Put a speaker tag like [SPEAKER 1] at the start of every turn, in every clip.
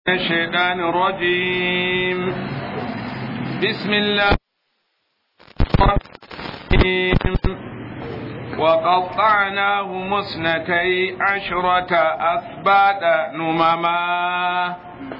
[SPEAKER 1] الشيطان الرجيم. بسم الله الرحمن وقطعناهم اثنتي عشرة أسباط نمما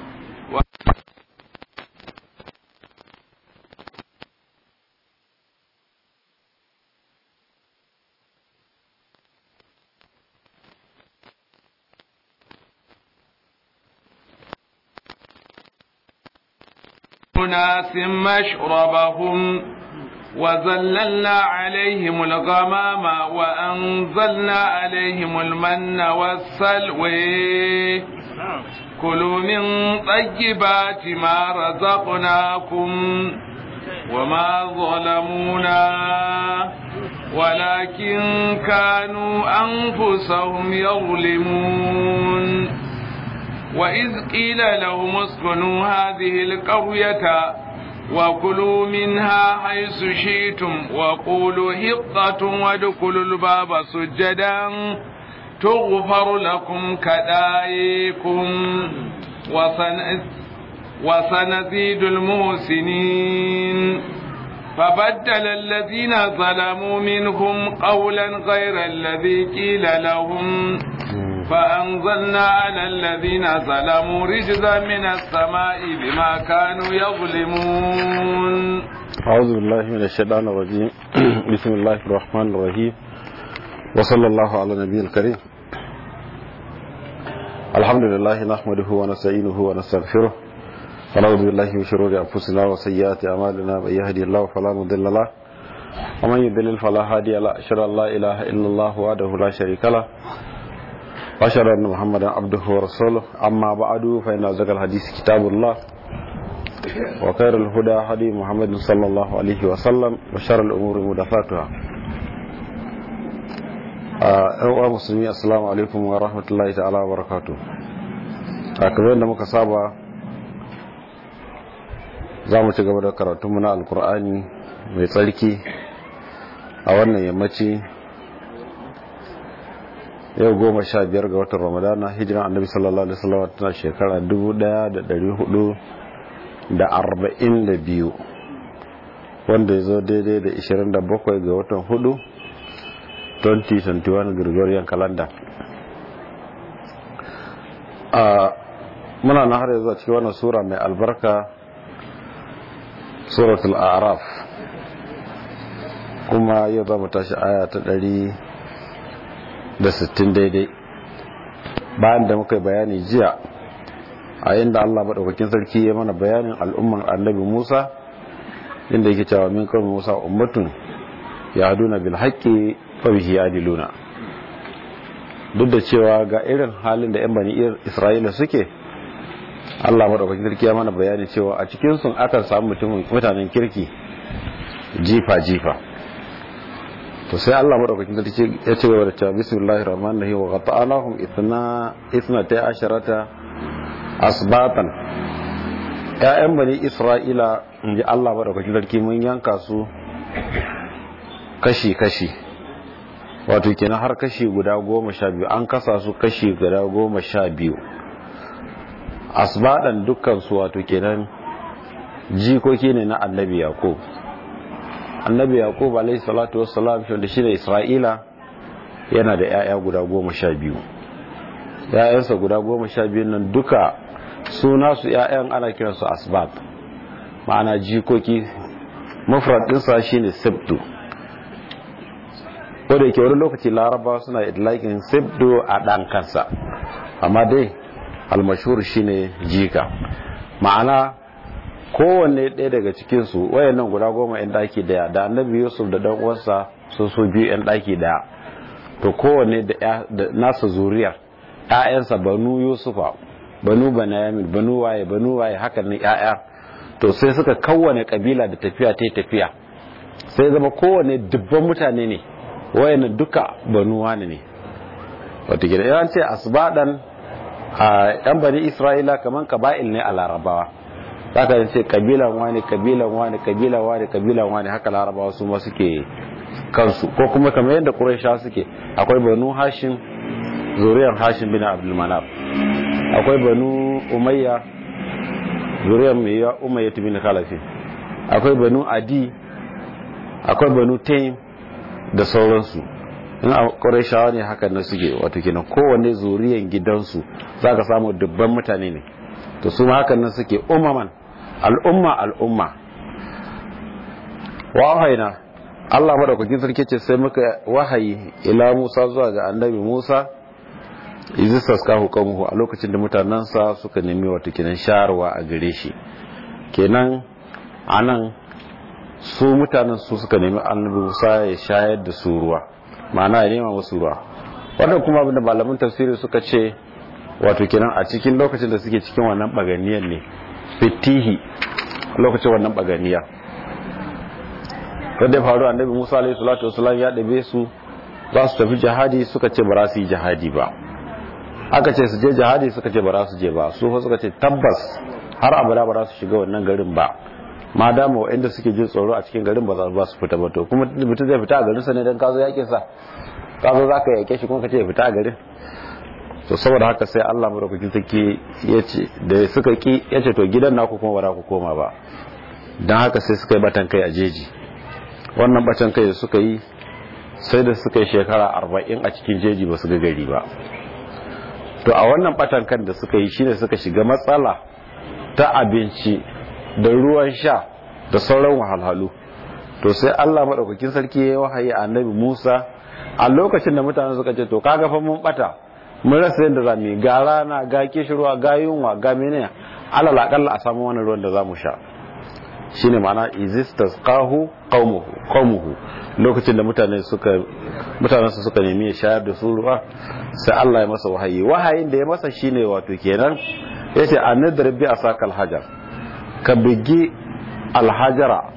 [SPEAKER 1] أناس مشربهم وظللنا عليهم الغمام وأنزلنا عليهم المن والسلوى كلوا من طيبات ما رزقناكم وما ظلمونا ولكن كانوا أنفسهم يظلمون. وإذ قيل لهم اسكنوا هذه القرية وكلوا منها حيث شئتم وقولوا حطة وادخلوا الباب سجدا تغفر لكم خطاياكم وسنزيد المحسنين. فبدل الذين ظلموا منهم قولا غير الذي قيل لهم فأنزلنا على الذين ظلموا رجزا من السماء بما كانوا يظلمون.
[SPEAKER 2] أعوذ بالله من الشيطان الرجيم. بسم الله الرحمن الرحيم وصلى الله على النبي الكريم. الحمد لله نحمده ونستعينه ونستغفره ونعوذ بالله من شرور أنفسنا وسيئات أعمالنا. من يهدي الله فلا مضل له ومن يضلل فلا هادي له. أشهد أن لا إله إلا الله وحده لا شريك له وأشهد أن محمدا عبده ورسوله. أما بعد فإن أصدق الحديث كتاب الله وخير الهدى هدي محمد صلى الله عليه وسلم وشر الأمور محدثاتها. أيها المسلمين السلام عليكم ورحمة الله تعالى وبركاته. kamar da muka saba za mu ci gaba da karatunmu na alkur'ani mai tsarki a wannan yammaci yau 15 ga watan ramadana hijiran annabi sallallahu alaihi wasallam tana shekara 1442 wanda ya zo daidai da 27 ga watan 4 2021 Gregorian calendar. Muna na har yanzu a cikin wannan sura mai albarka suratul a'raf kuma yau za mu tashi aya ta 160 daidai bayan da muka yi bayani jiya a inda Allah maɗaukakin sarki ya mana bayanin al'umman annabi Musa inda yake cewa min kawai Musa ummatun yahduna bil haqqi wa bihi yadiluna. Duk da cewa ga irin halin da 'yan bani Isra'ila suke, Allah maɗaukakin sarki ya mana bayani cewa a cikin sun akan samu mutanen kirki jifa-jifa. To sai Allah maɗaukakin sarki ya ce wa da cewa bismillahir rahmanir rahim wa qata'nahum ithnata asharata asbatan. Ƴaƴan bani Isra'ila inji Allah maɗaukakin sarki mun yanka su kashi-kashi, wato kenan har kashi guda 12 an kasa su kashi guda 12 asbadan dukkan su, wato kenan jikoki ne na annabi Yaqub. Annabi Yaqub alayhi salatu wassalam shi da shine Isra'ila yana da ƴaƴa guda 12. ƴaƴansa guda 12 nan duka suna su ƴaƴan ana kiransu asbad, ma'ana jikoki. mufrad din sa shine sibtu. ko da yake wani lokaci Laraba suna idlakin sibtu a dan kansa, amma dai almashhur shine jika. Ma'ana kowanne ɗaya daga cikinsu wayannan guda 10 'yan ɗaki daya da annabi Yusuf da dan uwansa su biyu 'yan ɗaki daya, to kowanne da nasa zuriyar ƴaƴansa banu Yusufa, banu Banyamin, banu waye hakan ne ƴaƴa. To sai suka kawwane kabila da tafiya ta tafiya, sai zama kowanne dubban mutane ne, wayannan duka banu wani ne. wato gida yan ce asbadan yan bani Isra'ila kaman kaba'il ne a Larabawa. Zaka ce kabilan wani haka Larabawa su ma suke kansu, ko kuma kamar yadda Qurayshawa suke, akwai banu Hashim, zuriyar Hashim bin Abdul Manaf, akwai banu Umayya zuriyar mai ya Umayyah bin Khalaf, akwai banu Adi, akwai banu Taym da sauransu. in a Qurayshawa ne hakan na suke, wato kenan kowanne zuriyan gidansu zaka samu dubban mutane ne, to su ma hakan nan suke umman al'umma. wahaina Allah madaukakin sarki ce sai muka wahayi ila Musa zuwa ga annabi Musa izistas kahu qaumuhu a lokacin da mutanansa suka nemi wato kenan sharwa a gare shi. Kenan anan su mutanen su suka nemi annabi Musa ya shayar da su ruwa, ma'ana ya nema musu ruwa. Wannan kuma abinda malaman tafsiri suka ce wato kenan a cikin lokacin da suke cikin wannan baganiyar ne, fitihi lokacin wannan baganiya wanda ya faru, annabi Musa alaihi salatu wasallam ya dabe su za su tafi jihadi, suka ce ba za su yi jihadi ba. Aka ce su je jihadi, suka ce ba za su je ba. Su fa suka ce tabbas har abada ba za su shiga wannan garin ba, ma dama waɗanda suke jin tsoro a cikin garin ba za su fita ba. To kuma mutum zai fita a garin sa ne dan ka zo yake sa, ka zo zaka yake shi kuma ka ce ya fita a garin. To saboda haka sai Allah madaukakin sarki yace da suka ki, yace to gidan naku kuma ba za ku koma ba. Dan haka sai suka yi batan kai a jeji. Wannan batan kai da suka yi sai da suka yi shekara 40 a cikin jeji ba su ga gari ba. To a wannan batan kan da suka yi shine suka shiga matsala ta abinci da ruwan sha da sauran wahalhalu. To sai Allah madaukakin sarki ya wahayi annabi Musa a lokacin da mutane suka ce to kaga fa mun bata, mun rasa yadda za mu ga rana, ga kishirwa, ga yunwa, ga menene, alal akalla a samu wannan ruwan da za mu sha. Shine ma'ana izistasqahu qaumuhu lokacin da mutanen su suka nemi ya shayar da su ruwa, sai Allah ya masa wahayin da ya masa shine wato kenan yace anadar bi asakal hajar, ka bigi alhajara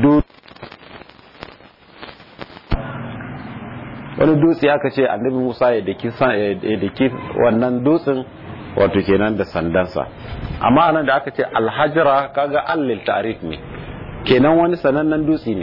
[SPEAKER 2] wani dutse aka ce annabi Musa ya daki wannan dutsen wato kenan da sandansa. Amma anan da aka ce alhajara kaga allil ta'rif ne, kenan wani sanannen dutse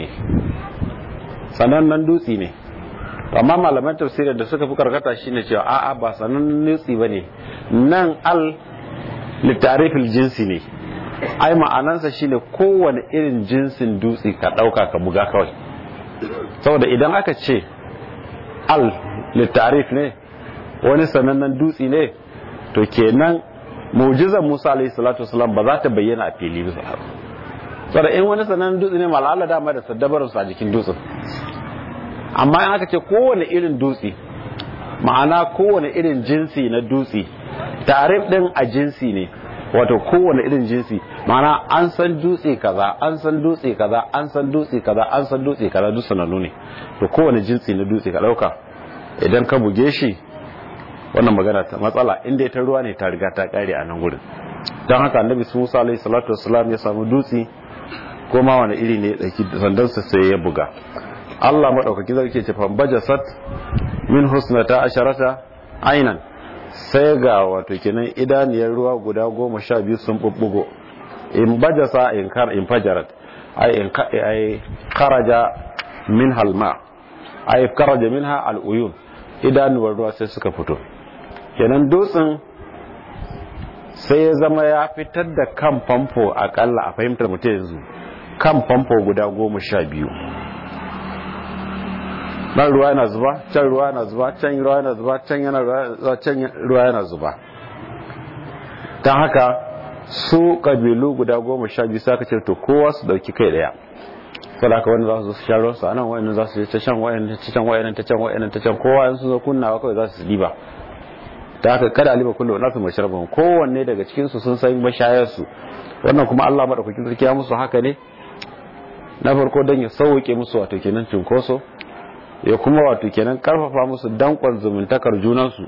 [SPEAKER 2] ne. Amma malaman tafsirin da suka fi karkata shine cewa a'a ba sanannen dutse bane, nan al litarifil jinsi ne, ai ma'anansa shine kowane irin jinsin dutse ka dauka ka buga kawai. Saboda idan aka ce al litarif ne, wani sanannen dutse ne, to kenan mu'jizar Musa alayhi salatu wasalam ba za ta bayyana a fili ba. Saboda in wani sanannen dutse ne malala dama da saddabarsu a jikin dutsen. Amma in aka ce kowane irin dutse, ma'ana kowane irin jinsi na dutse, tarif din a jinsi ne, wato kowane irin jinsi, ma'ana an san dutse kaza, an san dutse kaza, an san dutse kaza, an san dutse kaza, duk sanannu ne. To kowane jinsi na dutse ka dauka, idan ka buge shi, wannan magana ta matsala inda ta ruwa ne ta riga ta kare a nan gurin. Don haka annabi Musa alaihi salatu wassalam ya samu dutse, ko ma wani iri ne dauki sandansa sai ya buga. Allah madaukaki zai ce fambajasat min husnata asharata ainan, sai ga wato kenan idaniyar ruwa guda 12 sun bubbugo. In bajasa in fajarat ay kharaja min halma, ay kharaja minha aluyun, idanuwar ruwa sai suka fito. Kenan dutsen sai ya zama ya fitar da kan famfo, akalla a fahimtar mutum yanzu kan famfo guda 12. nan ruwa yana zuba, can ruwa yana zuba, can ruwa yana zuba, can ruwa yana zuba. Don haka su kabilu guda 12 sai aka ce to kowa su dauki kai daya. Saboda haka wanda za su sha ruwan su anan, wayannan za su ta can, wayannan ta can, wayannan ta can, wayannan ta can, kowa yanzu zo kunnawa kawai za su diba. Da haka kada alima kullu nasu masharabun, kowanne daga cikin su sun san mashayar su. Wannan kuma Allah madaukakin sarki ya musu haka ne na farko dan ya sauke musu wato kenan cinkoso, ya kuma wato kenan karfafa musu dankon zumuntakar junansu,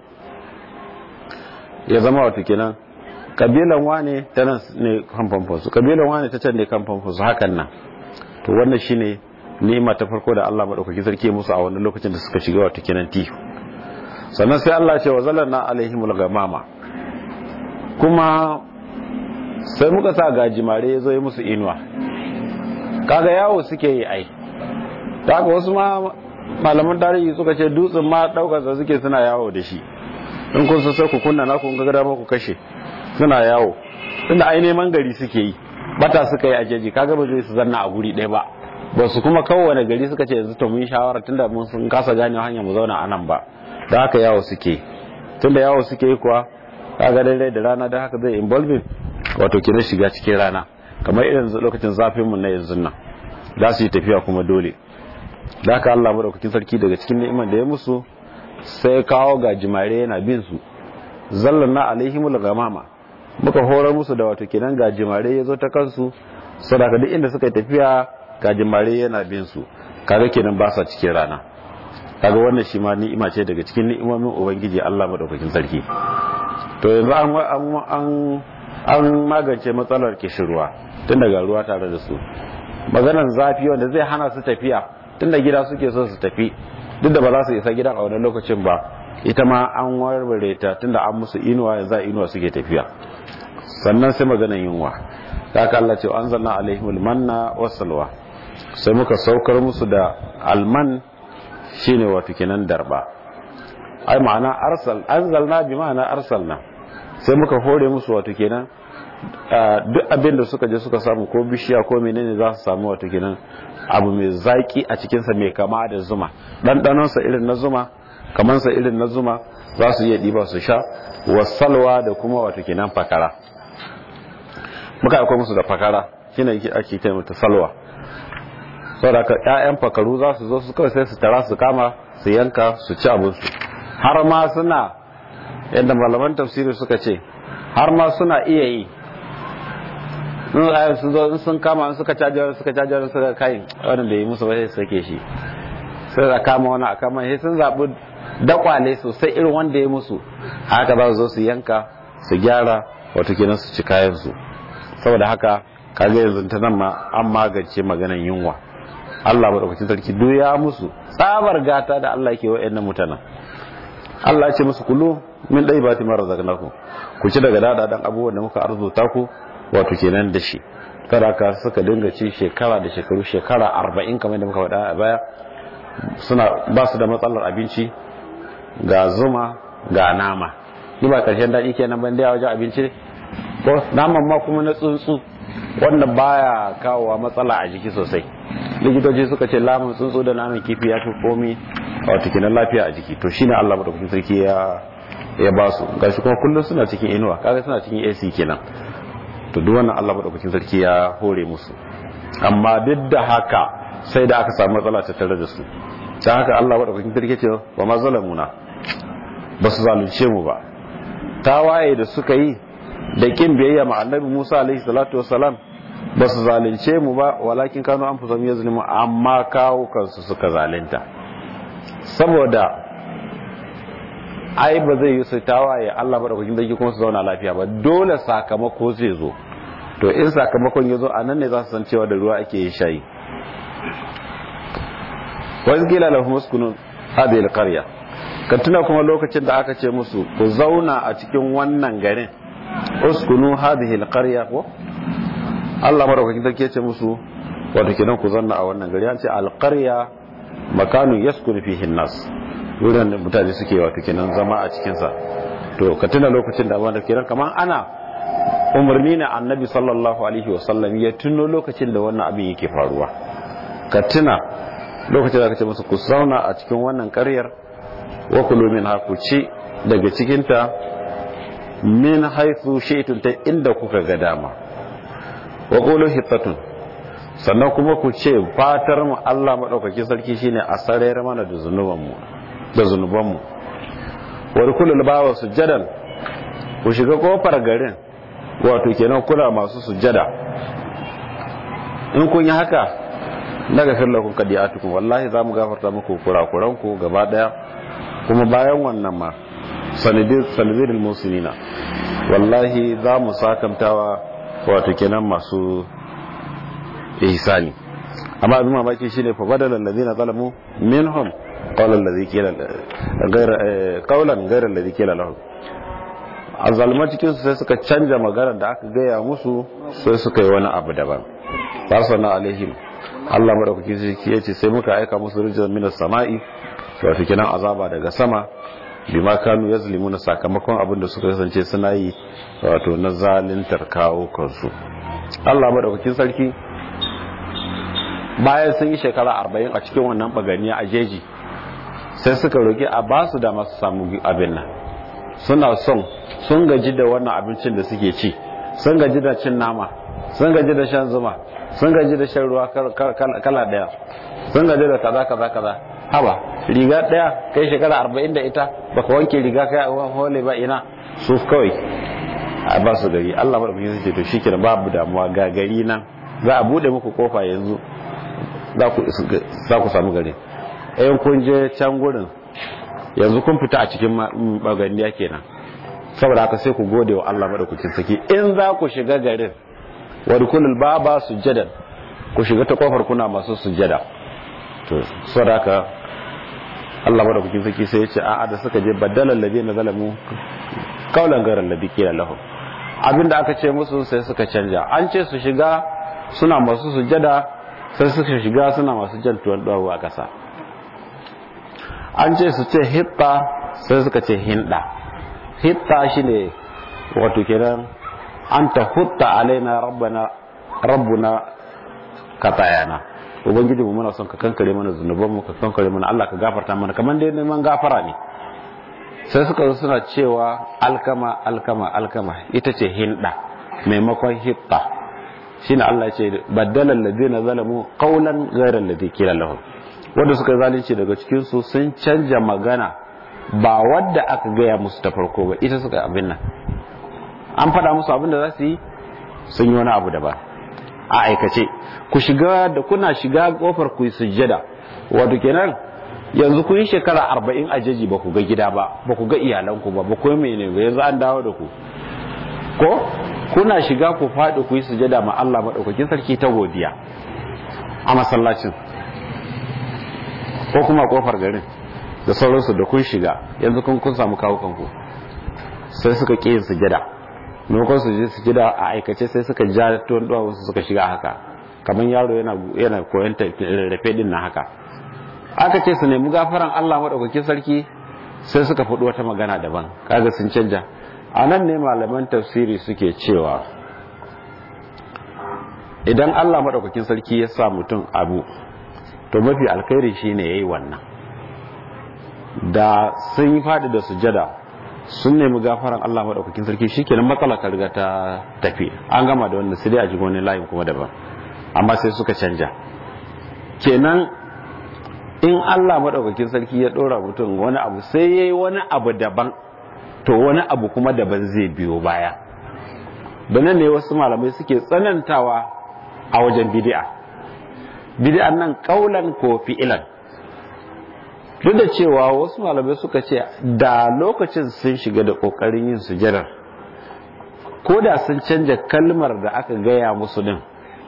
[SPEAKER 2] ya zama wato kenan kabilan wane ta nan ne kan famfonsu, kabilan wane ta can ne kan famfonsu, hakan nan. To wannan shine ni'ima ta farko da Allah madaukakin sarki ya musu a wannan lokacin da suka shiga wato kenan tihu. Sannan sai Allah ya ce wa zalanna alaihimul ghamama, kuma sai muka sa gajimare ya zo ya musu inuwa. Kaga yawo suke yi ai, kaga wasu ma malaman tarihi suka ce dutsen ma daukar sa suke suna yawo da shi. In kun sai ku kunna na kun ga dama ku kashe, suna yawo tunda ai neman gari suke yi, bata suka yi a jeji, kaga ba zai su zanna a guri ɗaya ba. Ba su kuma kowane gari suka ce yanzu to mun shawara tunda mun sun kasa gane hanya mu zauna a nan ba, da haka yawo suke. Tunda yawo suke yi kuwa kaga dai da rana, da haka zai involving wato kenan shiga cikin rana, kamar irin lokacin zafin mu na yanzu nan za su yi tafiya kuma dole. Da haka Allah madaukakin sarki daga cikin ni'imar da ya musu sai kawo gajimare yana bin su, zallanna alaihimul ghamama, muka horar musu da wato kenan gajimare ya zo ta kansu, saboda duk inda suka tafiya gajimare yana bin su, kaga kenan ba sa cikin rana. Kaga wannan shi ma ni'ima ce daga cikin ni'imomin ubangiji Allah madaukakin sarki. To yanzu an magance matsalar kishirwa tun daga ruwa tare da su. Maganar zafi wanda zai hana su tafiya tun da gida suke so su tafi, duk da ba za su isa gidan a wannan lokacin ba, ita ma an warware ta tun da an musu inuwa, yanzu a inuwa suke tafiya. Sannan sai maganar yunwa, ta haka Allah ce an zanna alaihimul manna wassalwa, sai muka saukar musu da alman, shine wato kenan darba. Ai ma'ana anzalna bi ma'ana arsalna, sai muka hore musu wato kenan duk abin da suka je suka samu, ko bishiya ko menene za su samu wato kenan abu mai zaki a cikin sa mai kama da zuma, dandanon sa irin na zuma, kaman sa irin na zuma, za su iya diba su sha. Wasalwa da kuma wato kenan fakara, muka aika musu da fakara, shine ake kai mata salwa. Saboda ka ƴaƴan fakaru za su zo su kawai sai su tara su kama su yanka su ci abin su. Har ma suna, yadda malaman tafsiri suka ce, har ma suna iya yi sun zo sun kama, in suka cajar suka kai wannan da yi musu ba sai su sake shi, sai da kama wani a kama sai sun zaɓi dakwale sosai irin wanda ya musu, haka za su zo su yanka su gyara wato kenan su ci kayan su. Saboda haka kaga yanzu ta nan ma an magance maganan yunwa. Allah madaukakin sarki duk ya musu tsabar gata da Allah yake wa'annan mutanen. Allah ya ce musu kulu min daibati ma razaqnakum, ku ci daga dadadan abubuwan da muka arzuta ku wato kenan da shi. Kada ka suka dinga ci shekara da shekaru, shekara 40 kamar da muka faɗa a baya, suna ba su da matsalar abinci, ga zuma ga nama. Ni ba karshen daɗi kenan ban da wajen abinci ko naman ma kuma na tsuntsu wanda baya kawowa matsala a jiki sosai. Likitoci suka ce lamun tsuntsu da naman kifi ya fi komi wato kenan lafiya a jiki. To shine Allah madaukakin sarki ya ba su, gashi kuma kullum suna cikin inuwa, kaga suna cikin AC kenan. To duk wannan Allah madaukakin sarki ya hore musu, amma duk da haka sai da aka samu matsala ta tare da su. Dan haka Allah madaukakin sarki ce wa ma zalamuna, ba su zalunce mu ba. Tawaye da suka yi da kin biyayya ma Annabi Musa alaihi salatu wassalam ba su zalunce mu ba, walakin kanu anfusahum yazlimun, amma kawo kansu suka zalunta. Saboda ai ba zai yi su tawaye Allah madaukakin sarki kuma su zauna lafiya ba, dole sakamako zai zo. To in sakamakon ya zo a nan ne za su san cewa da ruwa ake yin shayi. Wa iz qila lahum uskunu hadhihi alqarya, ka tuna kuma lokacin da aka ce musu ku zauna a cikin wannan garin, uskunu hadhihi alqarya, ko Allah madaukakin sarki ya ce musu wato kenan ku zanna a wannan gari. An ce alqarya makanu yaskunu fihi an-nas, wurin da mutane suke wato kenan zama a cikin sa. To ka tuna lokacin da wanda kenan kaman ana umarni na Annabi sallallahu alaihi wasallam ya tuno lokacin da wannan abin yake faruwa. Ka tuna lokacin da aka ce musu ku zauna a cikin wannan ƙaryar, wa kulu minha, ku ci daga cikin ta, min haythu shi'tum, ta inda kuka ga dama. Wa qulu hittatun, sannan kuma ku ce fatar mu Allah madaukakin sarki shine a sarayar mana da zunubanmu. Wa kullu bawa sujadan, ku shiga kofar garin wato kenan kula masu sujada. In kun yi haka daga kallakun kadiyatukum, wallahi za mu gafarta muku kurakuranku gaba daya, kuma bayan wannan ma sanadil musinina, wallahi za mu sakamtawa wato kenan masu ihsani. Amma abin mamaki shine fa badala allazina zalamu minhum qawlan ghayra alladhi qila lahum, azalma cikin su sai suka canja magana da aka gaya musu, sai suka yi wani abu daban. Farsana alaihim, Allah madaukaki ya ce sai muka aika musu rijal minas sama'i, wato kenan azaba daga sama, bima kanu yazlimuna sakamakon abin da suka kasance suna yi wato na zalintar kawo kansu. Allah madaukakin sarki bayan sun yi shekara 40 a cikin wannan baganiya a jeji sai suka roki a ba su da masu samu abin nan. Suna son sun gaji da wannan abincin da suke ci, sun gaji da cin nama, sun gaji da shan zuma, sun gaji da shan ruwa kala daya, sun gaji da kaza haba riga daya kai shekara 40 da ita baka wanke riga kai hole ba, ina su kawai a ba su gari. Allah madaukakin sarki to shikenan babu damuwa ga gari nan za a bude muku kofa yanzu za ku samu gari. Ayin kun je can gurin yanzu kun fita a cikin baganiya kenan, saboda haka sai ku gode wa Allah madaukakin sarki. In za ku shiga garin wadkhulul baba sujadan, ku shiga ta kofar kuna masu sujada. To saboda haka Allah madaukakin sarki sai ya ce a'a da suka je badalal ladina zalamu qawlan ghayra alladhi qila lahum, abinda aka ce musu sai suka canja. An ce su shiga suna masu sujada sai suka shiga suna masu jantuwan dawo a kasa. An ce su ce hitta sai suka ce hinda. Hitta shine wato kenan anta hutta alaina rabbuna katayana, ubangiji mu muna son ka kankare mana zunuban mu, ka kankare mana, Allah ka gafarta mana, kamar dai neman gafara ne. Sai suka zo suna cewa alkama ita ce hinda maimakon hitta. Shine Allah ya ce baddala alladhina zalamu qawlan ghayra alladhi qila lahum, wanda suka zalunci daga cikin su sun canja magana ba wadda aka gaya musu ta farko ba, ita suka abin nan. An faɗa musu abin da za su yi, sun yi wani abu daban a aikace. Ku shiga da kuna shiga kofar ku yi sujjada, wato kenan yanzu kun yi shekara 40 a jeji ba ku ga gida ba ku ga iyalanku ba ku yi mene ba, yanzu an dawo da ku ko kuna shiga ku faɗi ku yi sujjada ma Allah madaukakin sarki ta godiya a masallacin ko kuma kofar garin da sauransu. Da kun shiga yanzu kun samu kawo kanku, sai suka ƙi yin sujjada. Maimakon su je sujjada a aikace sai suka ja tuwon duwa su suka shiga haka, kamar yaro yana koyon rarrafe din na haka. Aka ce su nemi gafaran Allah madaukakin sarki, sai suka faɗi wata magana daban, kaga sun canja. A nan ne malaman tafsiri suke cewa idan Allah madaukakin sarki ya sa mutum abu, to mafi alkhairi shine yayi wannan. Da sun yi fadi da sujada sun nemi gafaran Allah madaukakin sarki, shikenan matsala ta riga ta tafi, an gama da wannan, sai dai a ji wani layin kuma daban. Amma sai suka canja. Kenan in Allah madaukakin sarki ya dora mutum wani abu sai yayi wani abu daban, to wani abu kuma daban zai biyo baya. Banan ne wasu malamai suke tsanantawa a wajen bid'an nan kaulan ko fi'ilan. Duk da cewa wasu malamai suka ce da lokacin sun shiga da kokarin yin sujadar, ko da sun canja kalmar da aka gaya musu din,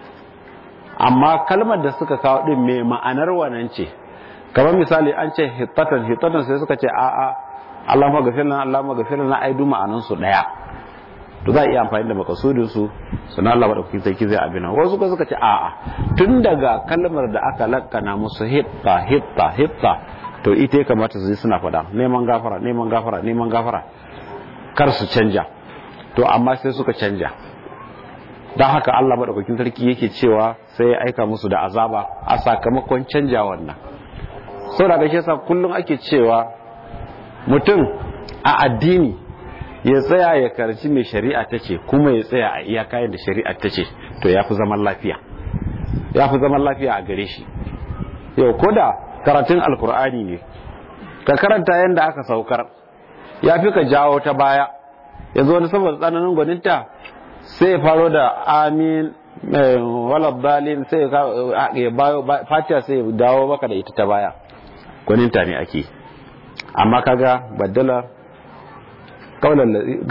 [SPEAKER 2] amma kalmar da suka kawo din mai ma'anar wannan ce. Kamar misali an ce hittatan sai suka ce a'a Allahumma ghafir lana ai du ma'anan su daya, to za a iya amfani da makasudin su sunan Allah madaukakin sarki zai abina. Wasu ko suka ce a'a tun daga kalmar da aka lakkana musu hitta to ita ya kamata su yi suna fada neman gafara kar su canja. To amma sai suka canja, don haka Allah madaukakin sarki yake cewa sai ya aika musu da azaba a sakamakon canja wannan. Saboda ga shi yasa kullum ake cewa mutum a addini ya tsaya ya karci mai shari'a ta ce, kuma ya tsaya a iyakayen da shari'a ta ce, to ya fi zaman lafiya a gare shi. Yau ko da karatun alkur'ani ne, ka karanta yadda aka saukar, ya fi ka jawo ta baya. Yanzu wani saboda tsananin gwaninta sai ya faro da amin walad dalin, sai ya bayo fatiha, sai ya dawo maka da ita ta baya. Gwaninta ne ake. Amma kaga baddala kaulan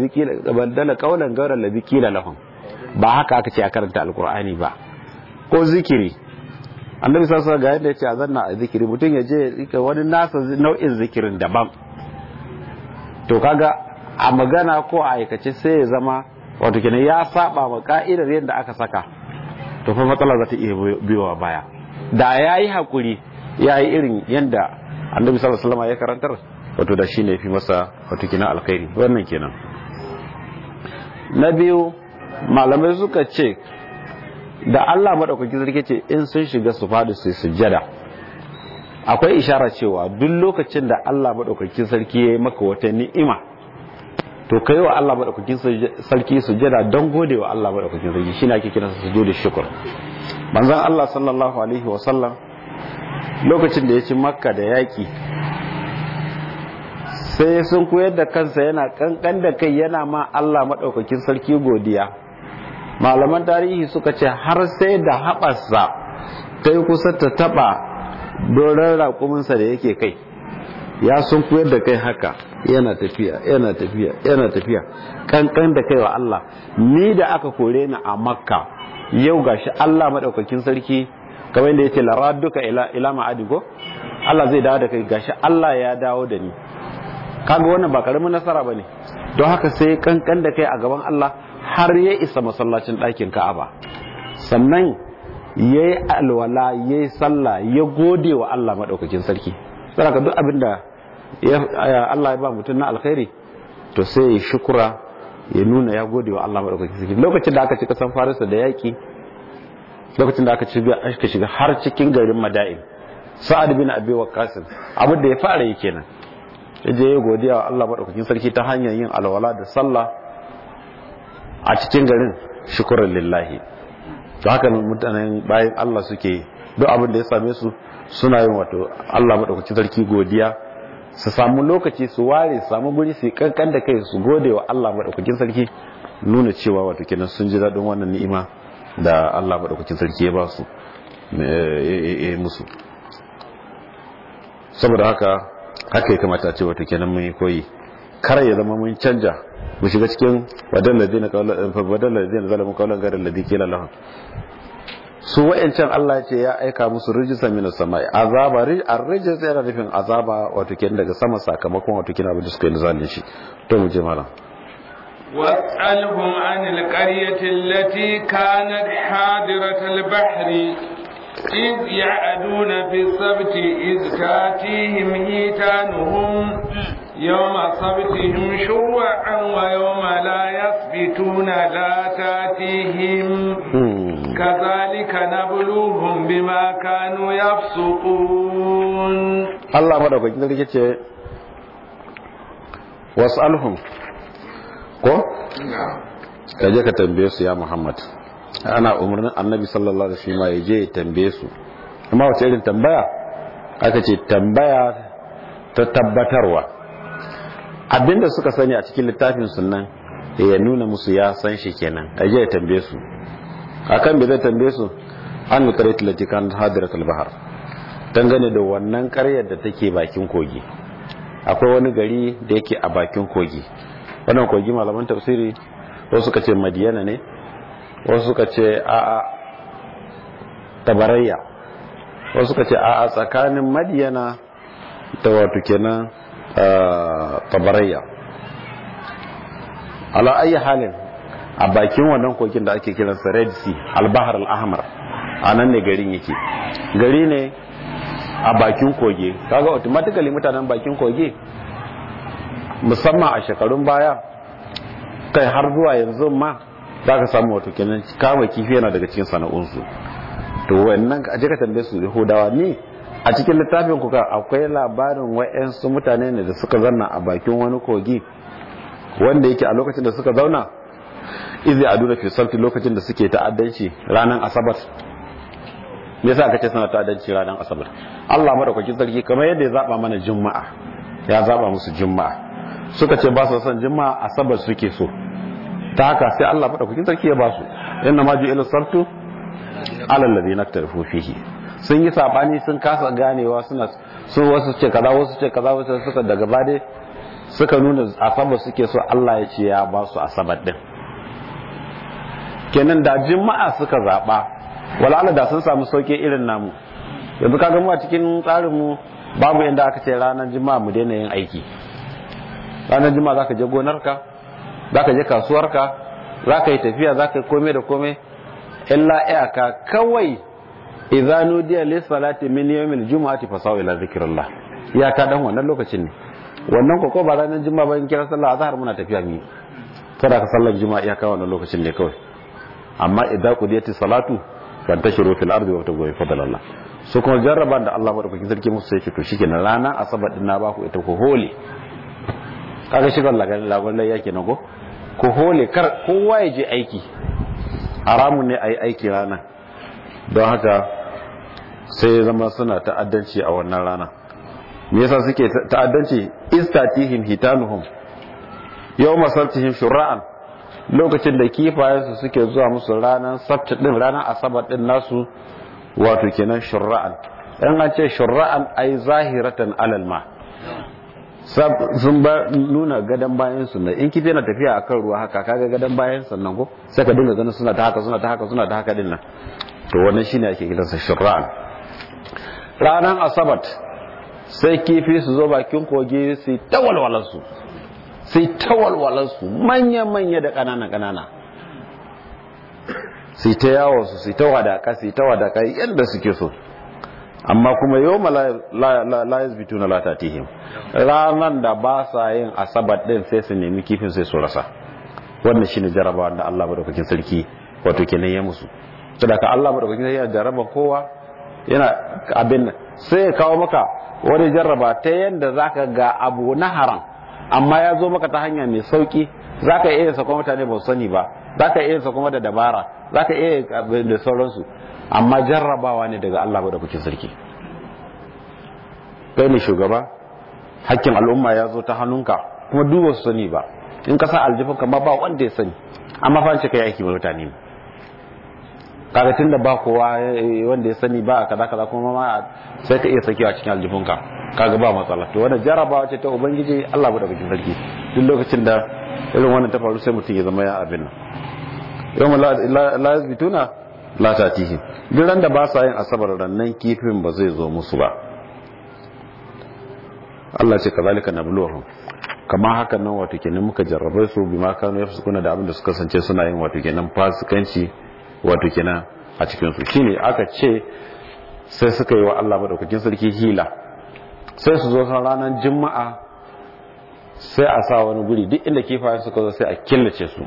[SPEAKER 2] gairar ladhi qila lahum, ba haka aka ce a karanta alkur'ani ba. Ko zikiri, annabi sallallahu alaihi wasallam ga yadda ya ce azanna a zikiri, mutum ya je wani nasa nau'in zikirin daban. To kaga a magana ko a aikace sai ya zama wato kenan ya saba wa ka'idar yadda aka saka, to fa matsala za ta iya biyowa baya. Da yayi hakuri yayi irin yadda annabi sallallahu alaihi wasallam ya karantar, wato da shine fi masa wato kina alkhairi. Wannan kenan. Na biyu malamai suka ce da Allah madaukakin sarki ce in sun shiga su fadi su sujjada, akwai ishara cewa duk lokacin da Allah madaukakin sarki ya yi maka wata ni'ima to kai wa Allah madaukakin sarki sujjada don gode wa Allah madaukakin sarki, shine ake kiransa sujudu shukr. Manzon Allah sallallahu alaihi wa sallam lokacin da ya ci Makka da yaki, sai sun koyar da kansa yana kankan da kai yana ma Allah madaukakin sarki godiya. Malaman tarihi suka ce har sai da haɓarsa ta yi kusa ta taɓa doron raƙuminsa da yake kai, ya sun koyar da kai haka yana tafiya yana tafiya yana tafiya kankan da kai wa Allah. Ni da aka kore ni a Makka, yau gashi Allah madaukakin sarki kamar yadda yace laraduka ila ma'adi ko Allah zai dawo da kai, gashi Allah ya dawo da ni. Kaga wannan ba karamin nasara bane. Don haka sai kankan da kai a gaban Allah har ya isa masallacin ɗakin Ka'aba, sannan yayi alwala yayi sallah ya gode wa Allah madaukakin sarki. Saboda duk abinda Allah ya ba mutum na alkhairi to sai ya shukura, ya nuna ya gode wa Allah madaukakin sarki. Lokacin da aka ci kasan Farisa da yaki, lokacin da aka shiga har cikin garin Madain, Sa'ad bin Abi Waqqas abin da ya fara yi kenan, yaje ya godiya wa Allah madaukakin sarki ta hanyar yin alwala da sallah a cikin garin, shukran lillahi. to haka mutanen bayan Allah suke duk abin da ya same su suna yin wato Allah madaukakin sarki godiya, su samu lokaci su ware, su samu guri su kankan da kai su gode wa Allah madaukakin sarki, nuna cewa wato kenan sun ji dadin wannan ni'ima da Allah madaukakin sarki ya ba su musu. Saboda haka ya kamata a ce wato kenan mun yi koyi, kar ya zama mun canja mu shiga cikin wadanda zalamu qawlan ghayra alladhi qila lahum. Su wa'ancan Allah ce ya aika musu rijisa minas samai, azaba ar-rijis yana nufin azaba wato kenan daga sama sakamakon wato kenan abin da suka yi zalunci shi. To mu je malam.
[SPEAKER 1] واسألهم عن القرية التي كانت حاضرة البحر إذ يعدون في السبت إذ تاتيهم هيتانهم يوم سبتهم شرعا ويوم لا يسبتون لا تاتيهم كذلك نبلوهم بما كانوا يفسقون.
[SPEAKER 2] الله مدوكي ذلك واسألهم ko kaje ka tambaye su ya Muhammad, ana umarnin annabi sallallahu alaihi wasallam ya je ya tambaye su. Amma wace irin tambaya? Aka ce tambaya ta tabbatarwa, abinda suka sani a cikin littafin sunan ya nuna musu ya san shi kenan, aje ya tambaye su. Akan bai zai tambaye su an qaryat lati kan hadiratul bahr, dangane da wannan ƙaryar da take bakin kogi. Akwai wani gari da yake a bakin kogi. Wannan kogi malaman tafsiri wasu suka ce Madiyana ne, wasu suka ce a'a Tabarayya, wasu suka ce a'a tsakanin Madiyana da wato kenan Tabarayya. Ala ayi halin a bakin wannan kogin da ake kiransa Red Sea, Al-Bahr Al-Ahmar, anan ne garin yake. Gari ne a bakin kogi, kaga automatically mutanen bakin kogi musamman a shekarun baya kai har zuwa yanzu ma za ka samu wato kenan kama kifi yana daga cikin sana'unsu. To wannan a jika tambaye su Yahudawa, ni a cikin littafin kuka akwai labarin wa'yansu mutane ne da suka zanna a bakin wani kogi wanda yake a lokacin da suka zauna izi a duna fisalti, lokacin da suke ta'addanci ranar asabar. Me yasa aka ce suna ta'addanci ranar asabar? Allah madaukakin sarki kamar yadda ya zaba mana juma'a, ya zaba musu juma'a, suka ce ba su son juma'a, asabar suke so. Ta haka sai Allah madaukakin sarki ya ba su inna ma ju'ila sabtu ala alladhina tarifu fihi. Sun yi sabani, sun kasa ganewa, suna so wasu ce kaza wasu ce kaza, wasu suka daga bade suka nuna asabar suke so. Allah ya ce ya ba su asabar din. Kenan da juma'a suka zaba, wala da sun samu sauke irin namu. Yanzu kaga mu a cikin tsarin mu babu inda aka ce ranar juma'a mu daina yin aiki. Ranar juma'a zaka je gonarka, zaka je kasuwarka, zaka yi tafiya, zaka yi komai da komai, illa iyaka kawai idza nudiya lis salati min yawmil jumu'ati fasaw ila zikrillah. Iyaka dan wannan lokacin ne. wannan ko ba ranar juma'a ba in kira sallah azhar muna tafiya mi kada ka sallar juma'a iya kawo wannan lokacin ne kawai amma idan qudiyati salatu kan tashiru fil ardi wa tagoyi fadlallah so kuma jarraban da Allah madaukakin sarki musu sai ce to shikenan rana asabar din na baku ita ko hole kaga shi Allah ga lagon lai yake nago ko hole kar kowa ya je aiki haramun ne ayi aiki rana don haka sai zama suna ta'addanci a wannan rana me yasa suke ta'addanci istatihim hitanuhum yawma sabtihim shur'an lokacin da kifayensu suke zuwa musu ranar sabti din ranar asabar din nasu wato kenan shur'an dan an ce shur'an ai zahiratan alal ma sun ba nuna gadan bayan su in kifi na tafiya akan ruwa haka kaga gadan bayan sannan ko sai ka dinga ganin suna ta haka suna ta haka suna ta haka din nan to wannan shine ake kiransa shur'an ranar asabar sai kifi su zo bakin kogi su tawalwalansu sai tawalwalansu manya-manya da ƙanana-ƙanana sai ta yawon su sai ta wadaka yadda suke so amma kuma yau ma layas bitu na latatihim ranar da ba sa yin asabar ɗin sai su nemi kifin sai su rasa wannan shine jarabawa da Allah madaukakin sarki wato kenan ya musu saboda Allah madaukakin sarki ya jaraba kowa yana abin sai ya kawo maka wani jarraba ta yadda zaka ga abu na haram amma ya zo maka ta hanya mai sauki zaka iya sa kuma mutane ba su sani ba zaka iya sa kuma da dabara zaka iya da sauransu amma jarrabawa ne daga Allah da kuke sarki kai ne shugaba hakkin al'umma ya zo ta hannunka kuma duba su sani ba in ka sa aljifinka ma ba wanda ya sani amma fa ce kai aiki mai mutane kaga tunda ba kowa wanda ya sani ba kaza kuma ma sai ka iya sakewa cikin aljifinka kaga ba matsala to wannan jarabawa ce ta ubangiji Allah ba da bakin sarki duk lokacin da irin wannan ta faru sai mutum ya zama ya abin nan yawma la yazbituna la tatihi duk ran da ba sa yin asabar rannan kifin ba zai zo musu ba Allah ce kazalika nabluhum kama hakan nan wato kenan muka jarrabe su bima kanu yafsukuna da abin da suka sance suna yin wato kenan fasikanci wato kenan a cikin su shine aka ce sai suka yi wa Allah madaukakin sarki hila sai su zo ranar juma'a sai a sa wani guri duk inda kifayen suka zo sai a killace su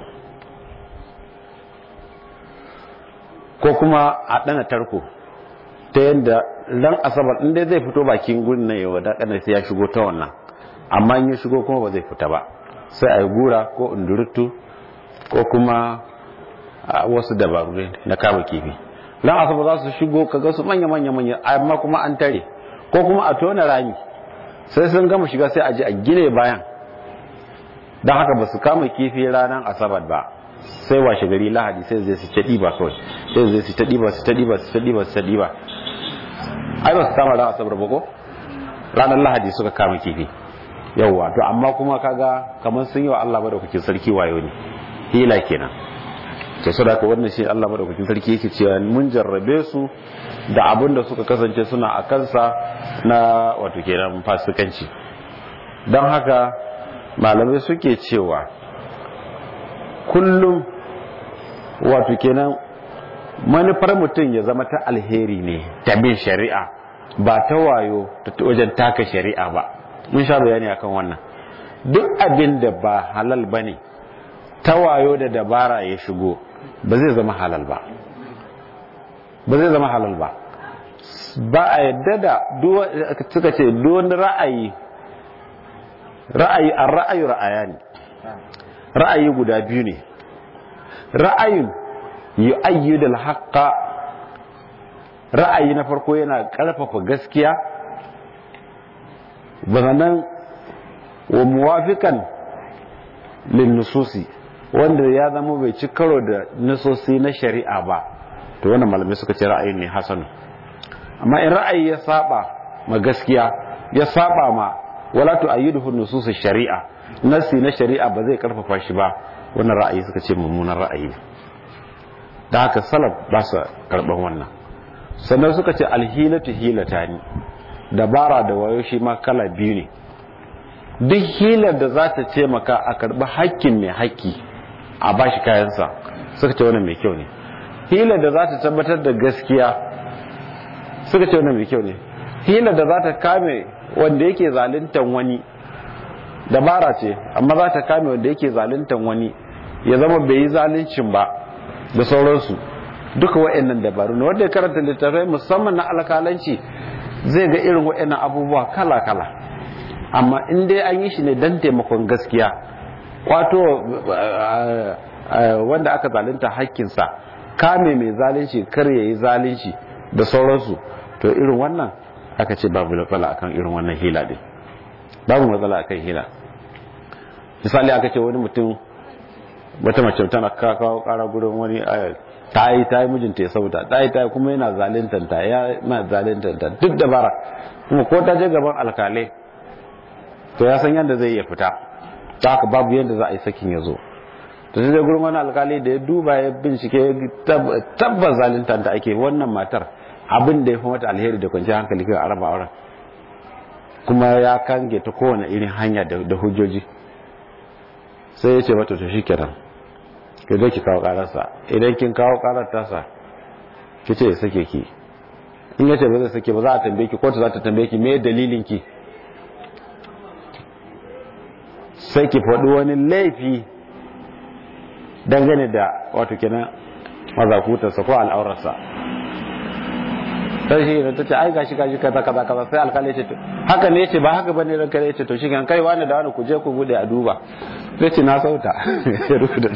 [SPEAKER 2] ko kuma a dana tarko ta yadda ran asabar inda zai fito bakin gurin nan yau da kana sai ya shigo ta wannan amma in ya shigo kuma ba zai fita ba sai a yi gura ko undurutu ko kuma wasu dabaru na kama kifi ran asabar za su shigo kaga su manya amma kuma an tare ko kuma a tona rami sai sun gama shiga sai a ji a gine bayan don haka ba su kama kifi ranar asabar ba sai washe gari lahadi sai zai su taɗi ba kawai sai zai su taɗi ba ai ba su kama ranar asabar ba ko ranar lahadi suka kama kifi yauwa to amma kuma kaga kamar sun yi wa Allah madaukakin sarki wayo ne hila kenan to saboda wannan shi Allah madaukakin sarki yake cewa mun jarrabe su da abin da suka kasance suna a kansa na wato kenan fasikanci don haka malamai suke cewa kullum wato kenan manufar mutum ya zama ta alheri ne ta bin shari'a ba ta wayo ta wajen taka shari'a ba mun sha bayani akan wannan duk abin da ba halal bane ta wayo da dabara ya shigo ba zai zama halal ba ba a yadda da suka ce duwani ra'ayi an ra'aya ne ra'ayi guda biyu ne ra'ayin yi ayyudal haqqa ra'ayi na farko yana karfafa gaskiya bazanan wa muwafiqan lin nususi wanda ya zama bai ci karo da nususi na shari'a ba to wannan malamai suka ce ra'ayi ne hasanu amma in ra'ayi ya saba ma gaskiya ya saba ma wala tu'ayyiduhu nusus shari'a nasi na shari'a ba zai karfafa shi ba wannan ra'ayi suka ce mummunan ra'ayi da haka salaf ba su karban wannan sannan suka ce alhilatu hilatani dabara da wayo shi ma kala biyu ne duk hilar da za ta ce maka a karbi hakkin mai haƙƙi a bashi kayansa suka ce wannan mai kyau ne hilar da za ta tabbatar da gaskiya suka ce wannan mai kyau ne hilar da za ta kame wanda yake zaluntan wani dabara ce amma za ta kame wanda yake zaluntan wani ya zama bai yi zaluncin ba da sauransu. Duka wa'annan dabaru ne wanda ya karanta littattafai musamman na alkalanci zai ga irin wa'annan abubuwa kala-kala, amma in dai an yi shi ne don taimakon gaskiya, wato wanda aka zalunta hakkinsa, kame mai zalunci kar ya yi zalunci da sauransu, to irin wannan aka ce babu matsala akan irin wannan hila din, babu matsala akan hila. Misali aka ce wani mutum, wata mace tana kawo kara gurin wani ta yi mijinta ya sauta, ta yi kuma yana zalintanta, yana zalintanta duk dabara, kuma ko ta je gaban alkalai to ya san yadda zai iya fita, ta haka babu yadda za a yi sakin ya zo. to sai gurin wani alkali da ya duba ya bincike tabbas zalintanta ake, wannan matar abin da ya fi mata alheri da kwanciyar hankali kai a raba auren, kuma ya kange ta kowane irin hanya da hujjoji. Sai ya ce mata to shi kenan ki zo ki kawo kararsa, idan kin kawo karar tasa ki ce ya sake ki, in ya ce ba zai sake ba za a tambaye ki, kotu za ta tambaye ki me dalilin ki, sai ki faɗi wani laifi dangane da wato kenan mazakutarsa ko al'aurarsa. sai shi ta ce ai gashi kaza sai alkali ce haka ne, yace ba haka bane ranka ne, yace to shi kan kai wani da wani ku je ku bude a duba. sai ce na sauta ya rubuta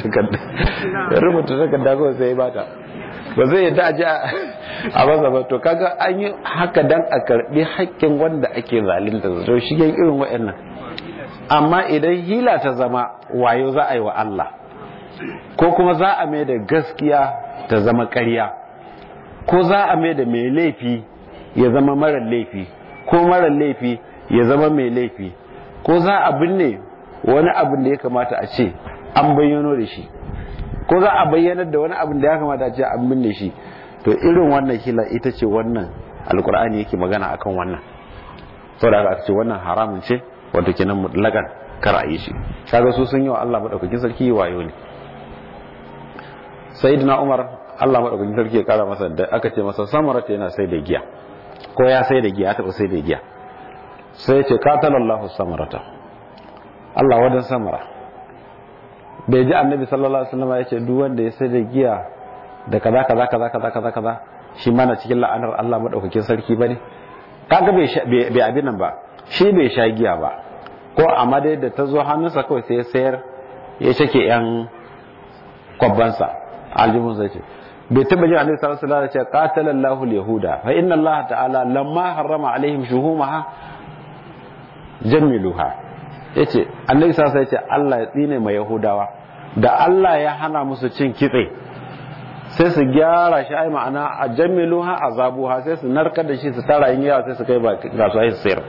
[SPEAKER 2] takarda ko sai ba ta, ba zai yadda a ji a masa ba. to kaga an yi haka dan a karbi haƙƙin wanda ake zalunta, to shi irin waɗannan. amma idan hila ta zama wayo za a yi wa Allah, ko kuma za a mai da gaskiya ta zama ƙarya, ko za a mai da mai laifi ya zama marar laifi, ko marar laifi ya zama mai laifi, ko za a binne wani abin da ya kamata a ce an bayyano da shi, ko za a bayyanar da wani abin da ya kamata a ce an binne shi. to irin wannan hila ita ce wannan alkur'ani yake magana akan wannan. saboda aka ce wannan haramun ce, wato kenan mutlakan kar a yi shi. kaga su sun yi wa Allah madaukakin sarki wayo ne. Sayyidina Umar Allah madaukakin sarki ya kara masa da aka ce masa Samara yana sai da giya, ko ya sai da giya, ya taba sai da giya. sai ya ce qatalallahu Samarata, Allah wadan Samara. bai ji annabi sallallahu alaihi wasallam ya ce duk wanda ya sai da giya da kaza shi mana cikin la'anar Allah madaukakin sarki bane. kaga bai abin nan ba, shi bai sha giya ba, ko amma dai da ta zo hannunsa kawai sai ya sayar ya shake yan kwabbansa aljihun zai ce bai taba jin annabi sallallahu alaihi wasallam ya ce qatalallahu alyahuda fa inna Allah ta'ala lamma harrama alaihim shuhumaha jamiluha. yace annabi sallallahu alaihi wasallam ya ce Allah ya tsine mai yahudawa da Allah ya hana musu cin kitse sai su gyara shi, ai ma'ana a jamiluha azabuha, sai su narkar da shi su tara yin yawa sai su kai ba kasuwa su sayar,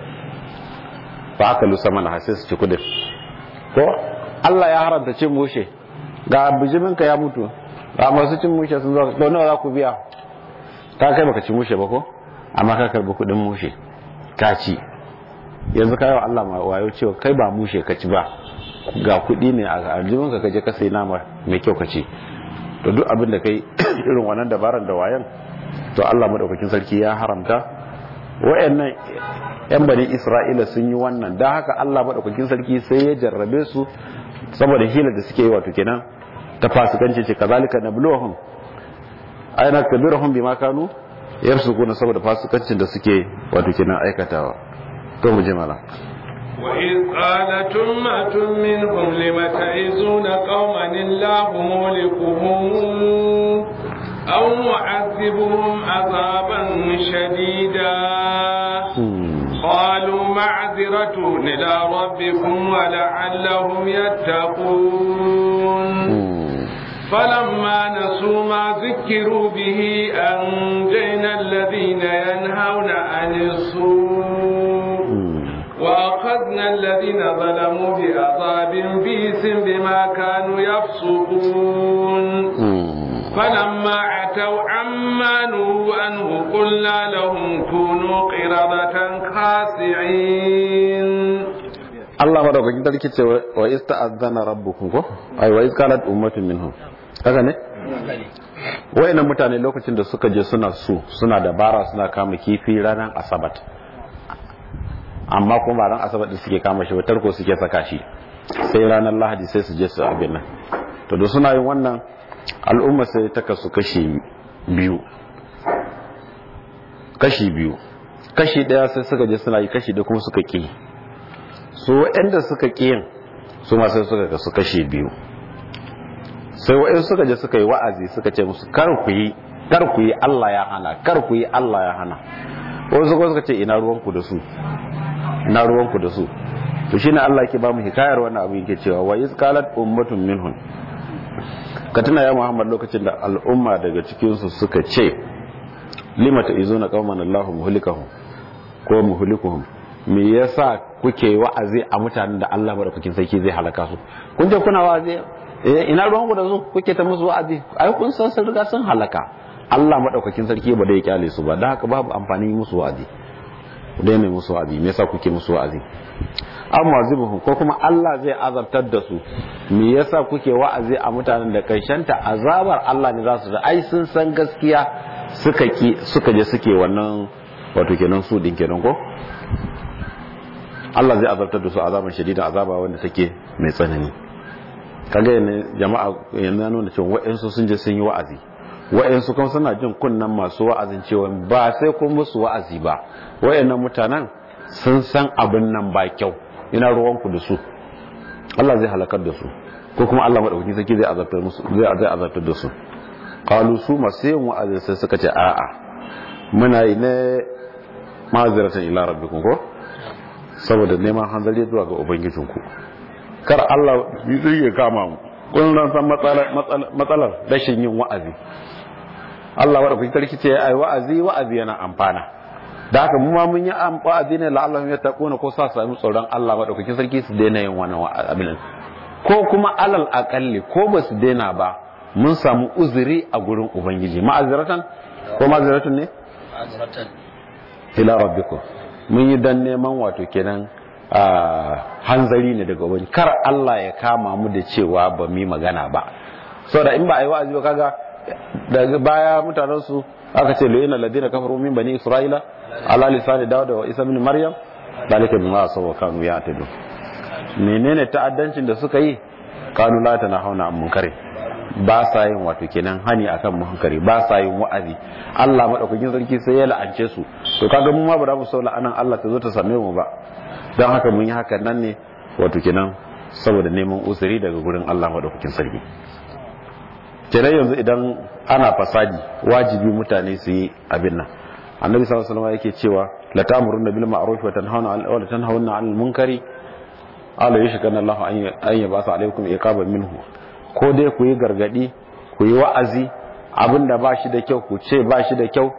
[SPEAKER 2] ba aka lusa mana sai su ci kudin. ko Allah ya haranta cin mushe, ga bijiminka ya mutu, ga masu cin mushe sun zo, to nawa za ku biya? ka kai baka ci mushe ba ko, amma ka karbi kudin mushe ka ci. yanzu ka yi wa Allah wayo cewa kai ba mushe ka ci ba, ga kudi ne a aljihunka ka je ka sai nama mai kyau ka ci. to duk abin da kai irin wannan dabaran da wayan, to Allah madaukakin sarki ya haramta. wayannan yan bani Isra'ila sun yi wannan, dan haka Allah madaukakin sarki sai ya jarrabe su saboda hilar da suke yi, wato kenan ta fasikanci ce kazalika nabluhum ayna kabiruhum bima kanu yarsukuna, saboda fasikancin da suke wato kenan aikatawa. to mu je mala.
[SPEAKER 1] وإذ قالت أمة منهم لم تعظون قوما الله مهلكهم أو معذبهم عذابا شديدا قالوا معذرة إلى ربكم ولعلهم يتقون فلما نسوا ما ذكروا به أنجينا الذين ينهون عن السوء وأخذنا الذين ظلموا بعذاب بئس بما كانوا يفسقون فلما عتوا عما نهوا عنه قلنا لهم كونوا قردة خاسعين.
[SPEAKER 2] Allah madaukakin sarki ce wa ista'adhana rabbukum, ko ai wa iz qalat ummatun minhum, haka ne? wayannan mutane lokacin da suka je suna dabara suna kama kifi ranar asabat, amma kuma ran asabar din suke kama shi ba tarko suke saka shi sai ranar lahadi sai su je su abin nan. To da suna yin wannan al'umma sai ta kasu kashi biyu, kashi daya sai suka je suna yi, kashi da kuma suka ki. So waɗanda suka ki yin su ma sai suka kasu kashi biyu. Sai waɗanda suka je suka yi wa'azi suka ce musu kar ku yi Allah ya hana, kar ku yi Allah ya hana. Wasu kuma suka ce ina ruwanku da su, ina ruwanku da su. To shine Allah ke ba mu hikayar wannan abu yake cewa wa iz qalat ummatun minhum, ka tuna ya Muhammad lokacin da al'umma daga cikin su suka ce limata izuna qauman Allahu muhlikahum ko muhlikuhum, me yasa kuke wa'azi a mutanen da Allah madaukakin sarki zai halaka su? Kun je kuna wa'azi ina ruwanku da su kuke ta musu wa'azi? Ai kun san sun riga sun halaka. Allah madaukakin sarki ba da ya kyale su ba, dan haka babu amfani musu wa'azi. Dai ne musu wa'azi, me yasa kuke musu wa'azi? Amma zibuhum, ko kuma Allah zai azabtar da su, me yasa kuke wa'azi a mutanen da ta azabar Allah ne za su da ai sun san gaskiya suka je suke wannan wato kenan su din kenan ko Allah zai azabtar da su azaban shadidan, azaba wanda take mai tsanani. Kaga ne jama'a yana nuna cewa wa'ansu sun je sun yi wa'azi, wa'ansu kuma suna jin kunnan masu wa'azin cewa ba sai kun musu wa'azi ba, wa'annan mutanen sun san abin nan ba kyau, ina ruwanku da su, Allah zai halakar da su, ko kuma Allah madaukakin sarki zai azabtar musu, zai azabtar da su. Qalu su masu yin wa'azi sai suka ce a'a muna yi ne ma'aziratan ila rabbikum ko saboda neman hanzari zuwa ga ubangijinku, kar Allah zai kama mu, kun san matsalar rashin yin wa'azi. Allah madaukakin sarki ce ai wa'azi yana amfana, da haka mu ma mun yi wa'azi ne la'allahum yattaquna, ko sa sami tsoron Allah madaukakin sarki su daina yin wannan abin, ko kuma alal aqalli ko ba su daina ba mun samu uzuri a gurin ubangiji. Ma'aziratan ko ma'aziratun ne ila rabbikum, mun yi dan neman wato kenan hanzari ne daga ubangiji, kar Allah ya kama mu da cewa ba mu yi magana ba. Saboda in ba a yi wa'azi ba, kaga daga baya mutanen su aka ce lu'ina alladhina kafaru min bani isra'ila ala lisani dawud wa isa ibn maryam dalika bima asaw kanu ya'tadu. Menene ta'addancin da suka yi? Kanu la tanahuna an munkari, ba sa yin wato kenan hani akan munkari, ba sa yin wa'azi. Allah madaukakin sarki sai ya la'ance su. To kaga mu ma ba za mu so la'anan Allah ta zo ta same mu ba, dan haka mun yi hakan nan ne wato kenan saboda neman usuri daga gurin Allah madaukakin sarki. Kenan yanzu idan ana fasadi wajibi mutane su yi abin nan. Annabi sallallahu alaihi wasallam yake cewa la ta'muruna bil ma'ruf wa tanhauna 'anil munkari ala yashkana Allah an yabasa alaikum iqaban minhu. Ko dai ku yi gargadi, ku yi wa'azi, abinda ba shi da kyau ku ce ba shi da kyau,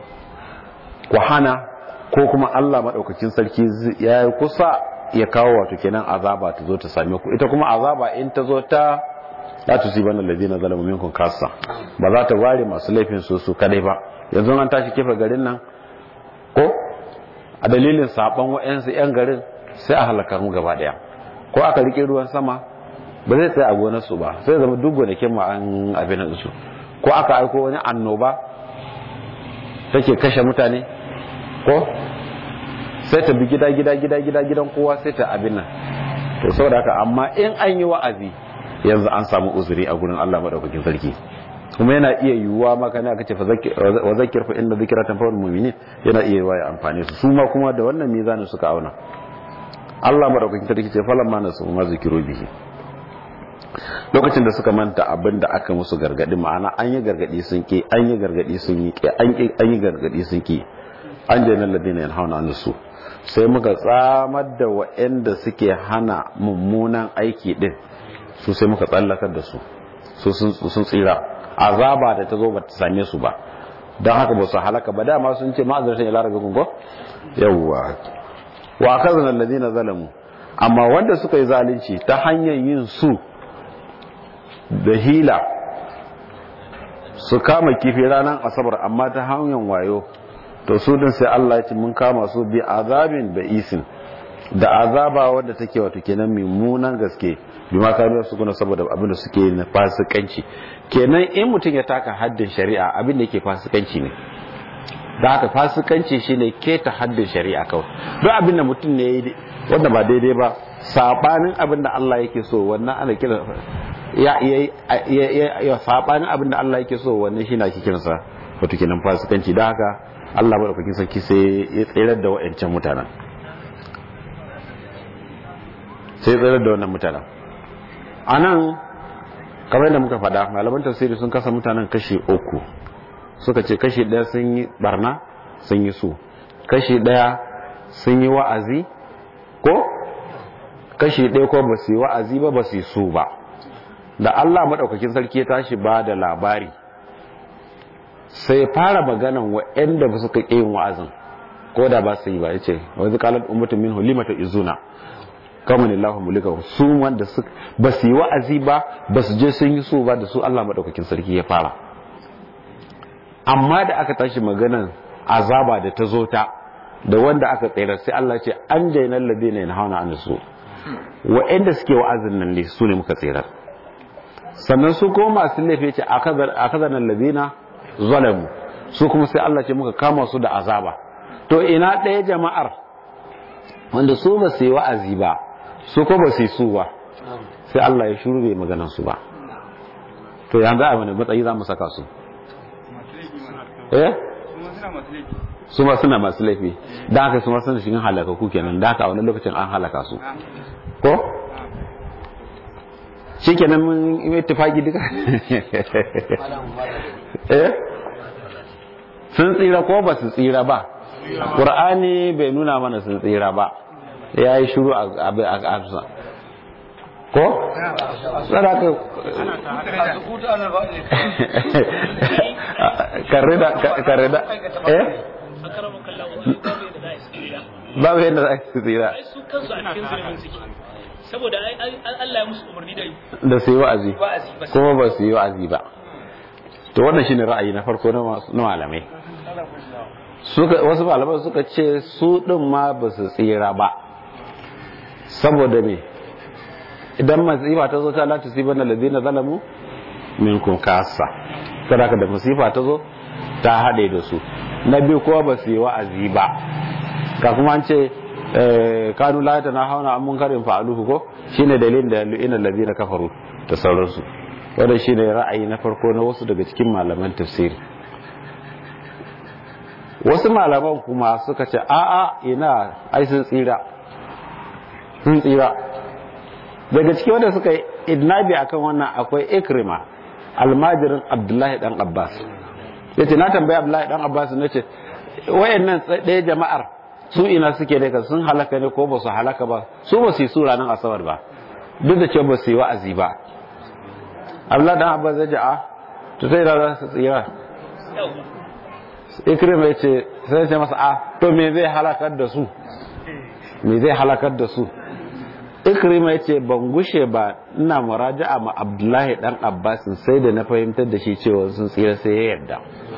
[SPEAKER 2] ku hana, ko kuma Allah madaukakin sarki ya kusa ya kawo wato kenan azaba ta zo ta same ku. Ita kuma azaba in ta zo ta la tusibanna alladhina zalamu minkum kassa, ba za ta ware masu laifin su kadai ba. Yanzu an tashi kifa garin nan ko a dalilin saban wa'ansu yan garin sai a halaka mu gaba daya, ko aka rike ruwan sama ba zai tsaya a gonar su ba, sai zama duk gonakin mu an abin da su, ko aka aiko wani annoba take kashe mutane ko sai ta bi gidan kowa sai ta abin nan. To saboda haka amma in an yi wa'azi yanzu an samu uzuri a gurin Allah madaukakin sarki, kuma yana iya yiwuwa maka ne aka ce wa zakir fa inna dhikra tanfa'ul mu'minin, yana iya yiwuwa ya amfane su ma kuma da wannan mizanin suka auna. Allah madaukakin sarki ce falamma nasu ma zikiru bihi, lokacin da suka manta abin da aka musu gargadi, ma'ana an yi gargadi sun ki, an yi gargadi sun yi ki, an yi gargadi sun ki, an jainal ladina yanhauna an su, sai muka tsamar da waɗanda suke hana mummunan aiki din, su sai muka tsallakar da su sun tsira. Azaba da ta zo ba ta same su ba, don haka ba su halaka ba. Dama sun ce ma'azaratan ila rabbikum ko yawwa wa akhadna alladhina zalamu, amma wanda suka yi zalunci ta hanyar yin su da hila, su kama kifi ranar asabar amma ta hanyar wayo, to su din sai Allah ya ce mun kama su bi azabin da isin, da azaba wanda take wato kenan mummunan gaske, bi ma kanu su kuna saboda abin da suke na fasikanci. Kenan in mutum ya taka haddin shari'a abin da yake fasikanci ne, da haka fasikanci shine keta haddin shari'a kawai duk abin da mutum ne yayi wanda ba daidai ba sabanin abin da Allah yake so wannan ana kira ya sabanin abin da Allah yake so wannan shine ake kiransa wato kenan fasikanci da haka Allah madaukakin sarki sai ya tsirar da wayancan mutanen anan kamar da muka faɗa malaman tafsiri sun kasa mutanen kashi uku suka ce kashi ɗaya sun yi barna sun yi su kashi ɗaya sun yi wa'azi ko kashi ɗaya ko ba su yi wa'azi ba su yi su ba da Allah maɗaukakin sarki ya tashi ba da labari sai fara maganan waɗanda ba suka ƙi yin wa'azin ko da ba su yi ba ya ce wanzu kalar ummatun min hulimata izuna kama ne lahu mulika su wanda ba su yi wa'azi ba su je sun yi su ba da su Allah maɗaukakin sarki ya fara amma da aka tashi maganan azaba da ta zo ta da wanda aka tsere sai Allah ce an jainar ladina yana hauna an su wa'anda suke wa'azin nan ne su ne muka tsere sannan su kuma masu laifi ce a kazanan ladina zalamu su kuma sai Allah ce muka kama su da azaba to ina ɗaya jama'ar wanda su ba su yi wa'azi ba su ko ba su yi su ba sai Allah ya shuru bai maganan su ba to yanzu a wani matsayi za mu saka su su ma suna masu laifi da haka su ma suna cikin halakaku kenan da haka a wani lokacin an halaka su ko shi kenan mun yi tufagi duka sun tsira ko ba su tsira ba ƙur'ani bai nuna mana sun tsira ba ya yi shuru a absa ko? tsaraka karrida babu yadda za su tsira
[SPEAKER 3] saboda Allah ya musu umarni
[SPEAKER 2] da su yi wa'azi kuma ba su yi wa'azi ba to wannan shine ra'ayi na farko na malamai wasu malamai suka ce su din ma ba su tsira ba saboda me idan masifa ta zo ta la tusibanna alladhina zalamu minkum kassa sadaka da masifa ta zo ta hade da su na biyu kowa ba su yi wa'azi ba ka kuma an ce kanu la ta na hauna an munkarin fa'aluhu ko shine dalilin da lu'ina alladhina kafaru da sauransu wannan shine ra'ayi na farko na wasu daga cikin malaman tafsiri wasu malaman kuma suka ce a'a ina ai sun tsira daga cikin wanda suka yi idnabi akan wannan akwai Ikrima almajirin Abdullahi dan Abbas yace na tambaya Abdullahi dan Abbas nace wayannan ɗaya jama'ar su ina suke da sun halaka ne ko ba su halaka ba su ba su yi sura nan asabar ba duk da cewa ba su yi wa'azi ba Abdullahi dan Abbas ya ce a to sai da za su tsira Ikrima yace sai ya ce masa a to me zai halakar da su Ikrima ya ce ban gushe ba ina muraja'a ma Abdullahi dan Abbas sai da na fahimtar da shi cewa sun tsira sai ya yarda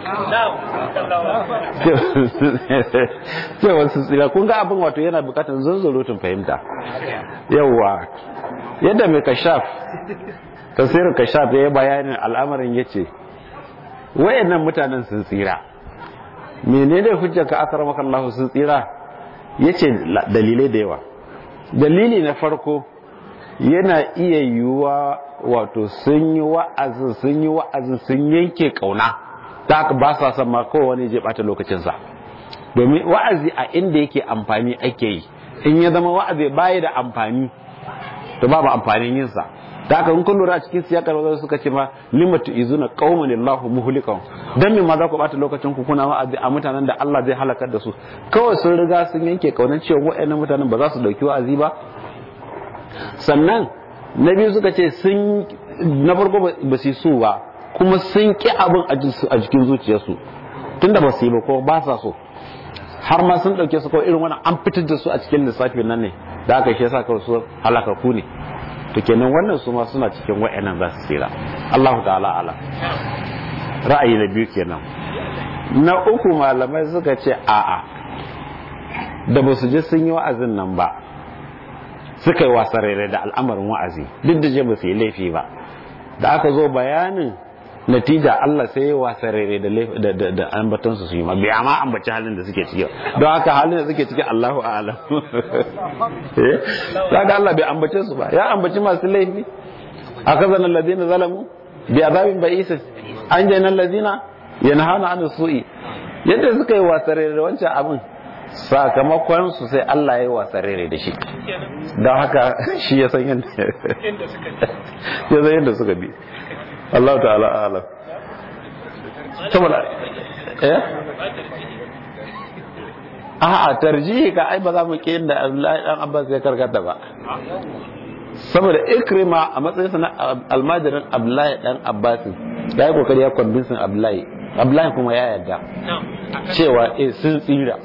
[SPEAKER 2] cewa sun tsira kun ga abin wato yana bukatar zunzurutun fahimta yawa yadda mai kashaf tafsirin kashaf ya yi bayanin al'amarin ya ce wayannan mutanen sun tsira menene hujjarka akramaka Allah sun tsira yace dalilai da yawa dalili na farko yana iya yiwuwa wato sun yi wa'azin sun yanke kauna ta haka ba sa son ma kowane je bata lokacinsa domin wa'azi a inda yake amfani ake yi in ya zama wa'azi baya da amfani to babu amfanin yinsa ta haka in kun lura a cikin siyakar wazar suka ce ma limatu izuna qauman Allahu muhlikan dan me ma za ku bata lokacin ku kuna wa'azi a mutanen da Allah zai halakar da su kawai sun riga sun yanke kaunan cewa waɗannan mutanen ba za su dauki wa'azi ba sannan na biyu suka ce sun na farko ba su so ba kuma sun ki abin a jikin zuciyarsu tunda ba su yi ba ko ba sa so har ma sun dauke su kawai irin wannan an fitar da su a cikin lissafin nan ne da aka shi yasa kawai su halakaku ne to kenan wannan su ma suna cikin wa'annan za su tsira Allahu ta'ala ala ra'ayi na biyu kenan na uku malamai suka ce a'a da ba su je sun yi wa'azin nan ba suka yi wasa rere da al'amarin wa'azi duk da je ba su yi laifi ba da aka zo bayanin natija Allah sai ya wasarere da ambaton su yi ma bai ma ambaci halin da suke ciki don haka halin da suke ciki Allahu a'lam kaga Allah bai ambace su ba ya ambaci masu laifi akazana alladhina zalamu bi azabin ba'is anjayna alladhina yanhana 'anil su'i yadda suka yi wasarere da wancan abin sakamakon su sai Allah ya yi wasarere da shi don haka shi ya san yadda suka bi Allah ta'ala alam saboda a tarjihi ka ai ba za mu ki inda Abdullahi dan Abbas ya karkata ba saboda Ikrima a matsayin sa na almajirin Abdullahi dan Abbas ya yi kokari ya convince Abdullahi kuma ya yarda cewa sun tsira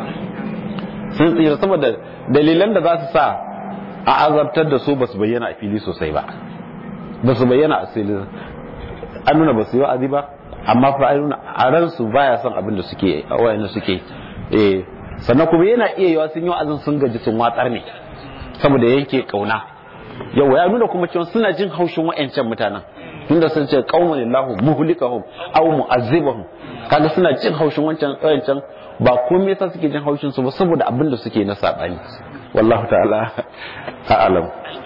[SPEAKER 2] saboda dalilan da za su sa a azabtar da su ba su bayyana a fili sosai ba su bayyana a fili an nuna ba su yi wa'azi ba amma fa an nuna a ransu baya son abin da suke wayanda suke sannan kuma yana iya yawa sun yi wa'azin sun gaji sun watsar ne saboda yanke kauna yawa ya nuna kuma cewa suna jin haushin wayancan mutanen tunda sun ce qaumun illahu muhlikahum aw mu'azzibahum kaga suna jin haushin wancan ba komai yasa suke jin haushin su ba saboda abin da suke na sabani wallahu ta'ala a'lam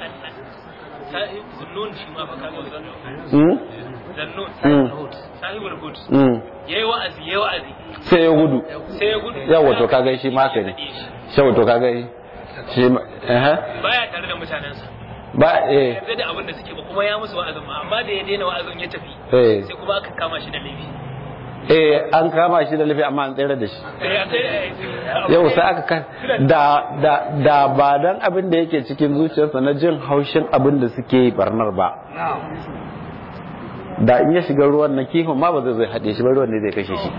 [SPEAKER 3] yayi wa'azi
[SPEAKER 2] sai ya gudu yawa to kaga shi ma kai ne shawo to kaga shi
[SPEAKER 3] baya tare da mutanensa
[SPEAKER 2] ba
[SPEAKER 3] yarda da abin da suke ba kuma ya musu wa'azin ma amma da ya daina wa'azin ya tafi sai kuma aka kama shi da laifi
[SPEAKER 2] an kama shi da laifi amma an tsere da shi yau sai aka da ba dan abin da yake cikin zuciyarsa na jin haushin abin da suke barnar ba da in ya shiga ruwan na kifin ma ba zai haɗe shi ba ruwan ne zai kashe shi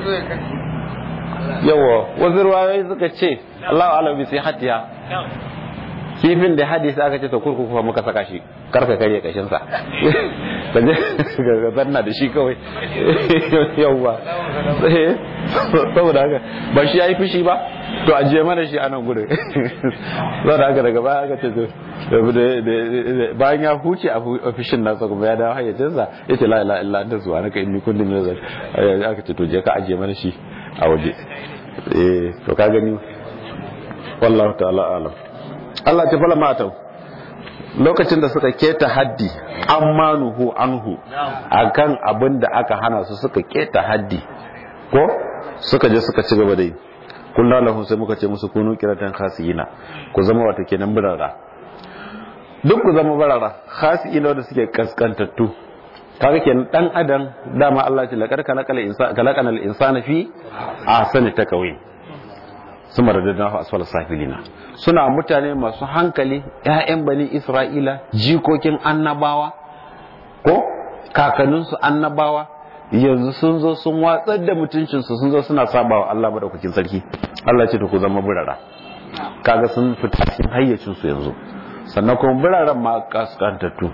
[SPEAKER 2] yawa wasu ruwayoyi suka ce Allahu a'lam bi sihhatiha kifin da hadisi aka ce to kurkuku fa muka saka shi karka kare kashin sa kaje ga zanna da shi kawai yawa saboda haka ba shi yayi fushi ba to ajiye mana shi anan gurin saboda haka daga baya aka ce to bayan ya huce a fushin nasa kuma ya dawo hayyacin sa yace la ilaha illa anta subhanaka inni kuntu minaz zalimin aka ce to je ka ajiye mana shi a waje to ka gani wallahu ta'ala alam Allah ta fala matau lokacin da suka keta haddi ammanuhu anhu akan abin da aka hana su suka keta haddi ko suka je suka ci gaba da yi kullu lahu sai muka ce musu kunu kiratan khasiyina ku zama wato kenan birara duk ku zama birara khasiyina da suke kaskantattu kaga kenan dan adam dama Allah ya laqad khalaqal insana fi ahsani taqwim suma radadnahu asfala safilina suna mutane masu hankali ƴaƴan bani Isra'ila jikokin annabawa ko kakanninsu annabawa yanzu sun zo sun watsar da mutuncinsu sun zo suna sabawa Allah madaukakin sarki Allah ce to ku zama burara kaga sun fita cikin hayyacinsu yanzu sannan kuma buraran ma kaskantattu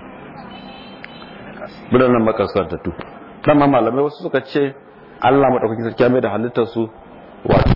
[SPEAKER 2] dan ma malamai wasu suka ce Allah madaukakin sarki ya mai da halittar su wato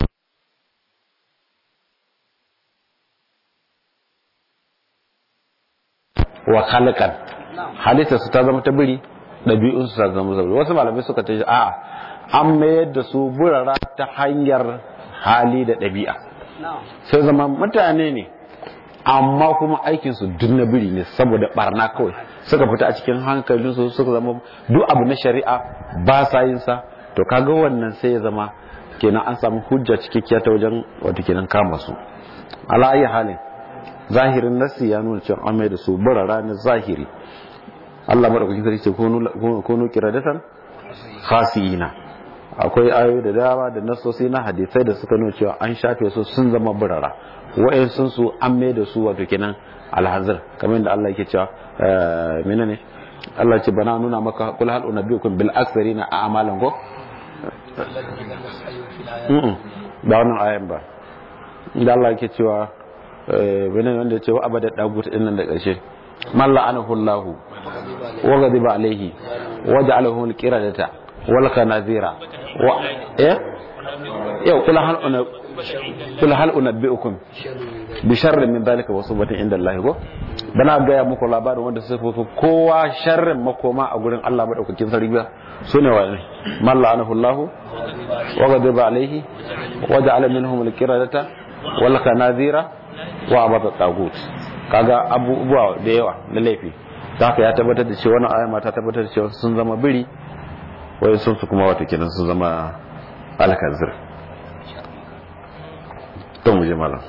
[SPEAKER 2] wa khalakan halittar su ta zama ta biri ɗabi'un su ta zama zauri wasu malamai suka ce a'a an mayar da su burara ta hanyar hali da ɗabi'a sai zama mutane ne amma kuma aikin su duk na biri ne saboda barna kawai suka fita a cikin hankalin su suka zama duk abu na shari'a ba sa yin sa to kaga wannan sai ya zama kenan an samu hujja cikakkiya ta wajen wato kenan kama su ala ayi halin zahirin nasi ya nuna cewa an mai da su burara na zahiri Allah madaukakin sarki ce kono kiradatan khasiyina akwai ayoyi da dama da nasosi na hadisai da suka nuna cewa an shafe su sun zama burara wa'in sun su an mai da su wato kenan alhazir kamar da Allah yake cewa menene Allah ce bana nuna maka kul hal unabbiukum bil aksarina a'malan ko da wannan ayan ba da Allah yake cewa bane wanda ya ce wa abada dagut din nan da ƙarshe man la'anahu Allah wa ghadiba alayhi wa ja'alahu al-qiradata wal khanazira yau kula hal unabbi'ukum bi sharrin min dalika wa subatin inda Allah ko bana ga ya muku labarin wanda sai kowa sharrin makoma a gurin Allah madaukakin sarki ba sune wani man la'anahu Allah wa ghadiba alaihi wa ja'ala minhum al-qiradata wal khanazira wa abada tagut kaga abubuwa da yawa na laifi haka ya tabbatar da cewa wannan aya ma ta tabbatar da cewa sun zama biri wai sun su kuma wato kenan sun zama alkanzir to mu je malam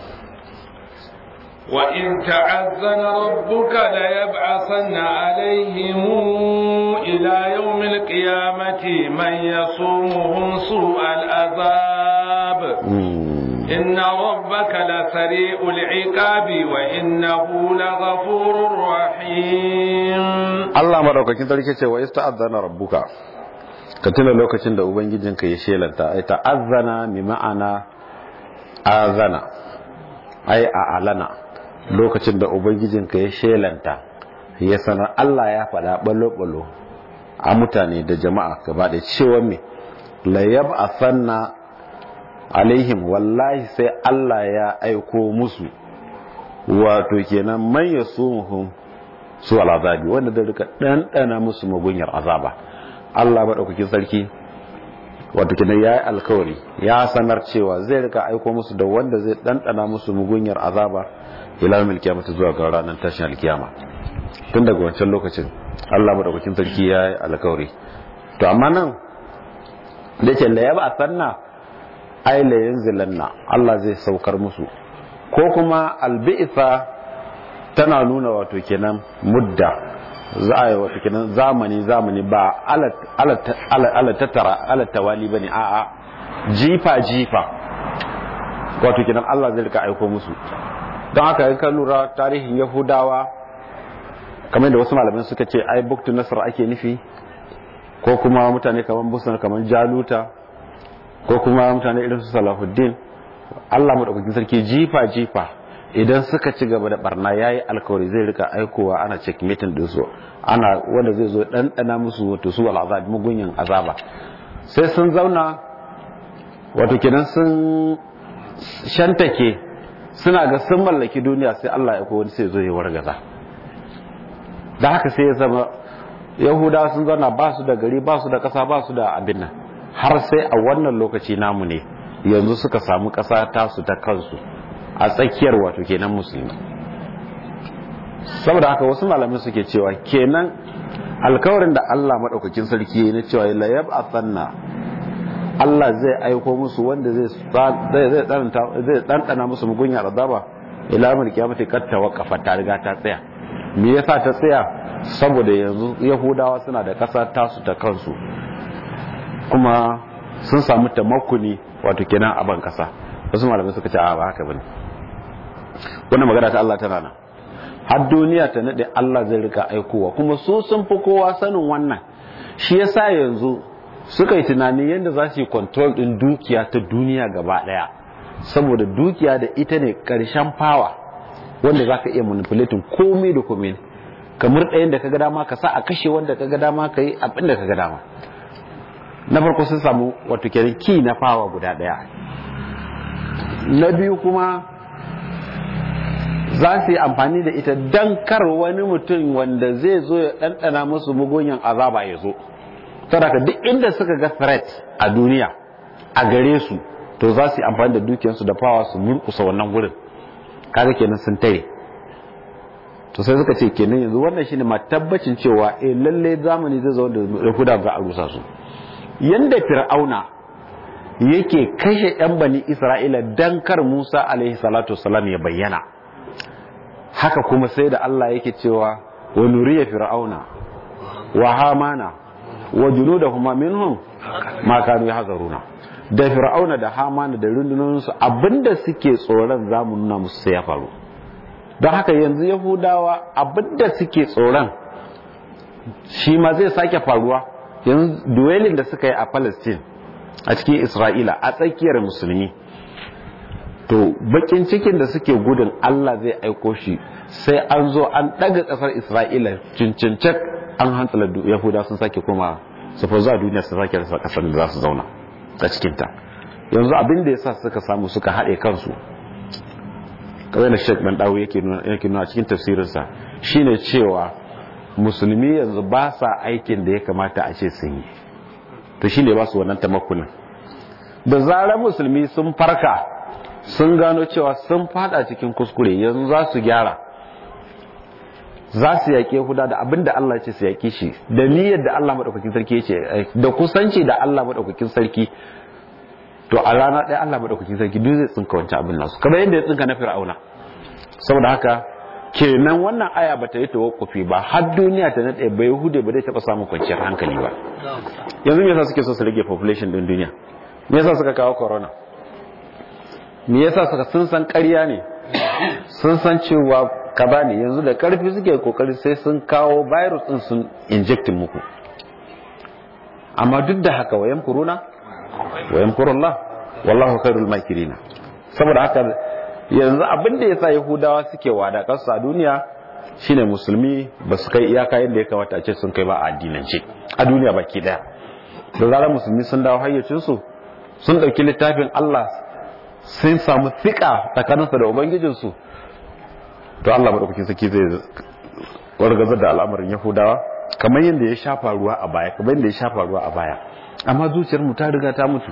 [SPEAKER 1] وإن تعذن ربك ليبعثن عليهم إلى يوم القيامة من يصومهم سوء العذاب إن ربك لسريع العقاب وإنه لغفور رحيم
[SPEAKER 2] الله مدوكاkin sarki ce wa ista'adhana rabbuka ka tuna lokacin da ubangijinka ya shelanta ai ta'azzana mi ma'ana azana ai a'lana lokacin da ubangijinka ya shelanta ya sanar Allah ya faɗa ballo a mutane da jama'a gaba da cewa me la yab'athanna alaihim wallahi sai Allah ya aiko musu wato kenan man yasumuhum su al'azabi wanda da rika dandana musu magunyar azaba Allah madaukakin sarki wato kenan yayi alkawari ya sanar cewa zai rika aiko musu da wanda zai dandana musu magunyar azaba ila yawmil qiyamati zuwa ga ranar tashin alkiyama tun daga wancan lokacin Allah madaukakin sarki yayi alkawari to amma nan da ce la yaba sanna ay la yanzilanna Allah zai saukar musu ko kuma albi'sa tana nuna wato kenan mudda za a yi wato kenan zamani ba ala tattara ala tawali bane a'a jifa wato kenan Allah zai rika aiko musu don haka in ka lura tarihin Yahudawa kamar da wasu malamai suka ce ai buktu nasr ake nufi ko kuma mutane kamar Busra kamar Jaluta ko kuma mutane irin su Salahuddin Allah madaukakin sarki jifa idan suka ci gaba da barna yayi alkawari zai rika aikowa ana checkmating din su ana wanda zai zo dandana musu wato su al'azab mugunyin azaba sai sun zauna wato kenan sun shantake suna ga sun mallaki duniya sai Allah ya aiko wani sai zo ya wargaza da haka sai ya zama Yahudawa sun zauna ba su da gari ba su da kasa ba su da abin nan har sai a wannan lokaci namu ne yanzu suka samu kasa tasu ta kansu a tsakiyar wato kenan musulmi saboda haka wasu malamai suke cewa kenan alkawarin da Allah madaukakin sarki ne cewa la yab'athanna Allah zai aiko musu wanda zai ɗanɗana musu mugunyar azaba ila yawmil qiyamati kad tawaqqafa ta riga ta tsaya me yasa ta tsaya saboda yanzu Yahudawa suna da ƙasa tasu ta kansu kuma sun samu tamakkuni wato kenan a ban ƙasa wasu malamai suka ce a ba haka bane wannan magana ta Allah tana nan har duniya ta nade Allah zai rika aikowa kuma su sun fi kowa sanin wannan shi yasa yanzu suka yi tunani yadda za su yi control din dukiya ta duniya gaba daya saboda dukiya da ita ne karshen power wanda za ka iya manipulating komai da komai kamar ɗayan da ka ga dama ka sa a kashe wanda ka ga dama ka yi abin da ka ga dama na farko sun samu wato kenan ki na power guda daya na biyu kuma za su yi amfani da ita don kar wani mutum wanda zai zo ya ɗanɗana musu mugunyan azaba ya zo saboda duk inda suka ga threat a duniya a gare su to za su yi amfani da dukiyarsu da fawa su murkusa wannan gurin kaga kenan sun tare to sai suka ce kenan yanzu wannan shine ma tabbacin cewa lalle zamani zai zo da Yahuda za a rusa su yanda Fir'auna yake kashe yan bani Isra'ila dan kar Musa alaihi salatu wassalam ya bayyana haka kuma sai da Allah yake cewa wa nuriya fir'auna wa hamana wa junudahuma minhum ma kanu yahzaruna da fir'auna da hamana da rundunansu abinda suke tsoron zamu nuna musu sai ya faru don haka yanzu Yahudawa abinda suke tsoron shi ma zai sake faruwa yanzu duelin da suka yi a Palestine a cikin Isra'ila a tsakiyar musulmi to bakin cikin da suke gudun Allah zai aiko shi sai an zo an daga kasar Isra'ila cincincak an hantsala Yahuda sun sake koma su fa zuwa duniya su sake rasa kasar da za su zauna a cikinta. Yanzu abin da yasa suka samu suka haɗe kansu kawai da Sheikh Bandawi yake nuna cikin tafsirinsa shine cewa musulmi yanzu ba sa aikin da ya kamata a ce sun yi, to shine ba su wannan tamakunin. Da zarar musulmi sun farka sun gano cewa sun fada cikin kuskure, yanzu za su gyara, za su yaƙi Yahuda da abin da Allah ce su yaƙi shi, da niyyar da Allah maɗaukakin sarki ya ce, da kusanci da Allah maɗaukakin sarki. To a rana ɗaya Allah maɗaukakin sarki duk zai tsinka wancan abin nasu, kamar yadda ya tsinka na Fir'auna. Saboda haka kenan wannan aya ba ta yi tawakkufi ba, har duniya ta naɗe ba Yahude ba zai taɓa samun kwanciyar hankali ba. Yanzu me yasa suke so su rage population ɗin duniya? Me yasa suka kawo corona? Me yasa sun san ƙarya ne, sun san cewa kaza ne, yanzu da ƙarfi suke kokari sai sun kawo virus ɗin sun injectin muku. Amma duk da haka wayan kuruna wayan kurullah wallahu khairul makirina. Saboda haka yanzu abin da yasa Yahudawa suke wada kansu a duniya shine musulmi ba su kai iyaka yadda ya kamata a ce sun kai ba a addinance a duniya baki daya. Da zarar musulmi sun dawo hayyacinsu, sun ɗauki littafin Allah, sun samu tsika tsakaninsu da ubangijinsu, to Allah maɗaukakin sarki zai wargazar da al'amarin Yahudawa kamar yadda ya shafa ruwa a baya, amma zuciyar mu ta riga ta mutu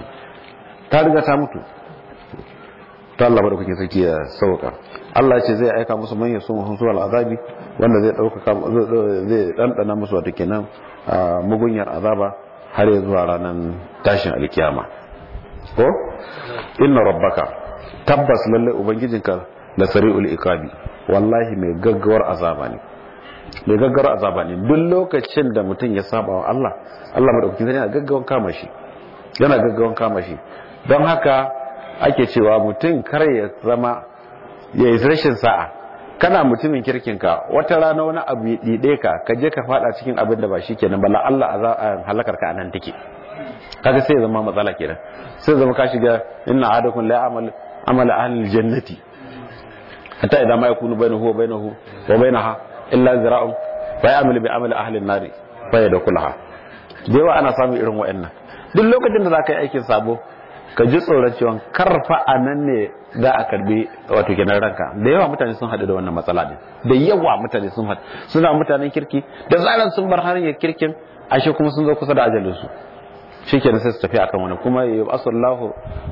[SPEAKER 2] to Allah maɗaukakin sarki ya sauka. Allah ce zai aika musu manyan sun hunsu azabi, wanda zai zai ɗanɗana musu wata kenan mugunyar azaba har ya zuwa ranar tashin alkiyama. Ko inna rabbaka, tabbas lalle ubangijinka la sari'ul iqabi, wallahi mai gaggawar azaba ne, duk lokacin da mutum ya saba wa Allah madaukakin sarki yana gaggawan kama shi. Don haka ake cewa mutum kar ya zama ya yi rashin sa'a. Kana mutumin kirkinka, wata rana wani abu ya dide ka je ka fada cikin abin da ba shi kenan ba, Allah halakar ka anan take. Kaga sai zama matsala kenan, sai zama ka shiga inna ahadakum la amala ahli jannati hatta idan ma yakunu bainahu wa bainaha illa zira'un fa ya'malu bi amali ahli an-nar fa yadkhulaha. Dewa ana samun irin wa'annan. Duk lokacin da zaka yi aikin sabo, ka ji tsoron cewa karfa anan ne za a karbi wato kenan ranka. Da yawa mutane sun hadu da wannan matsala din, da yawa mutane sun hadu, suna mutanen kirki, da zaran sun bar hanyar kirkin ashe kuma sun zo kusa da ajalinsu, shikenan sai su tafi akan wani. Kuma yusallahu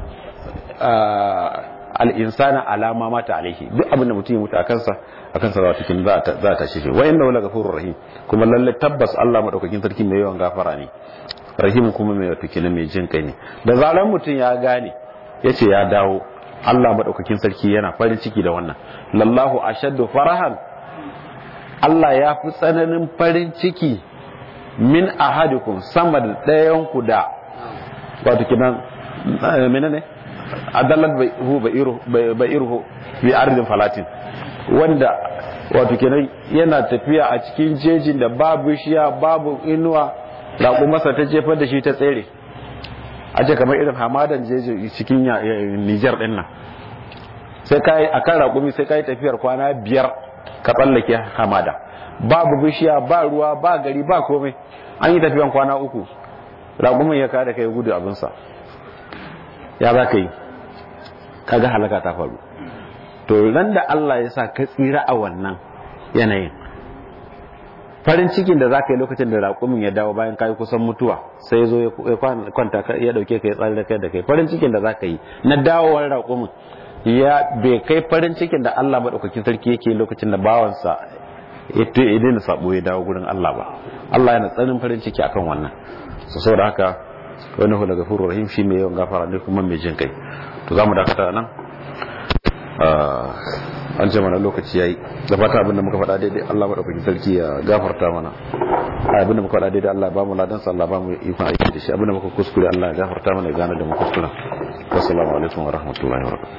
[SPEAKER 2] al-insana ala ma mata alaihi, duk abin da mutum ya mutu akan sa wato kin za ta shi. Wa inna la ghafurur rahim, kuma lalle tabbas Allah madaukakin sarki mai yawan gafara ne, rahim kuma mai wato kin mai jin kai ne. Da zaran mutum ya gane yace ya dawo, Allah madaukakin sarki yana farin ciki da wannan. Lallahu ashaddu farahan, Allah ya fi tsananin farin ciki min ahadikum, sama da ɗayan ku da wato kinan menene adallat ba'iruhu bi ardin falatin, wanda wato kenan yana tafiya a cikin jejin da babu bishiya babu inuwa, raƙumarsa ta jefar da shi ta tsere. A ce kamar irin hamadan jeji cikin Nijar din nan, sai kai akan raƙumi sai kai tafiyar kwana 5 ka tsallake hamada, babu bishiya ba ruwa ba gari ba komai, an yi tafiyan kwana 3, raƙumin ya kada kai gudu abinsa, ya za ka yi? Kaga halaka ta faru. To ran da Allah ya sa ka tsira a wannan yanayin, farin cikin da za ka yi lokacin da raƙumin ya dawo bayan kayi kusan mutuwa, sai ya zo ya kwanta ya dauke ka ya tsare da kai da kai, farin cikin da za ka yi na dawowar raƙumin ya bai kai farin cikin da Allah madaukakin sarki yake lokacin da bawansa ya daina sabo ya dawo gurin Allah ba. Allah yana tsanin farin ciki akan wannan. Saboda haka wani hula gafurur rahim, shi mai yawan gafara ne kuma mai jin kai. To zamu dakata nan, an ce mana lokaci yayi. Da fata abinda muka faɗa daidai Allah madaukakin sarki ya gafarta mana, abinda muka faɗa daidai Allah ba mu ladan sa, Allah ba mu ikon aiki da shi, abinda muka kuskure Allah ya gafarta mana ya gane da mu kuskuren. Assalamu alaikum wa rahmatullahi wa barakatuh.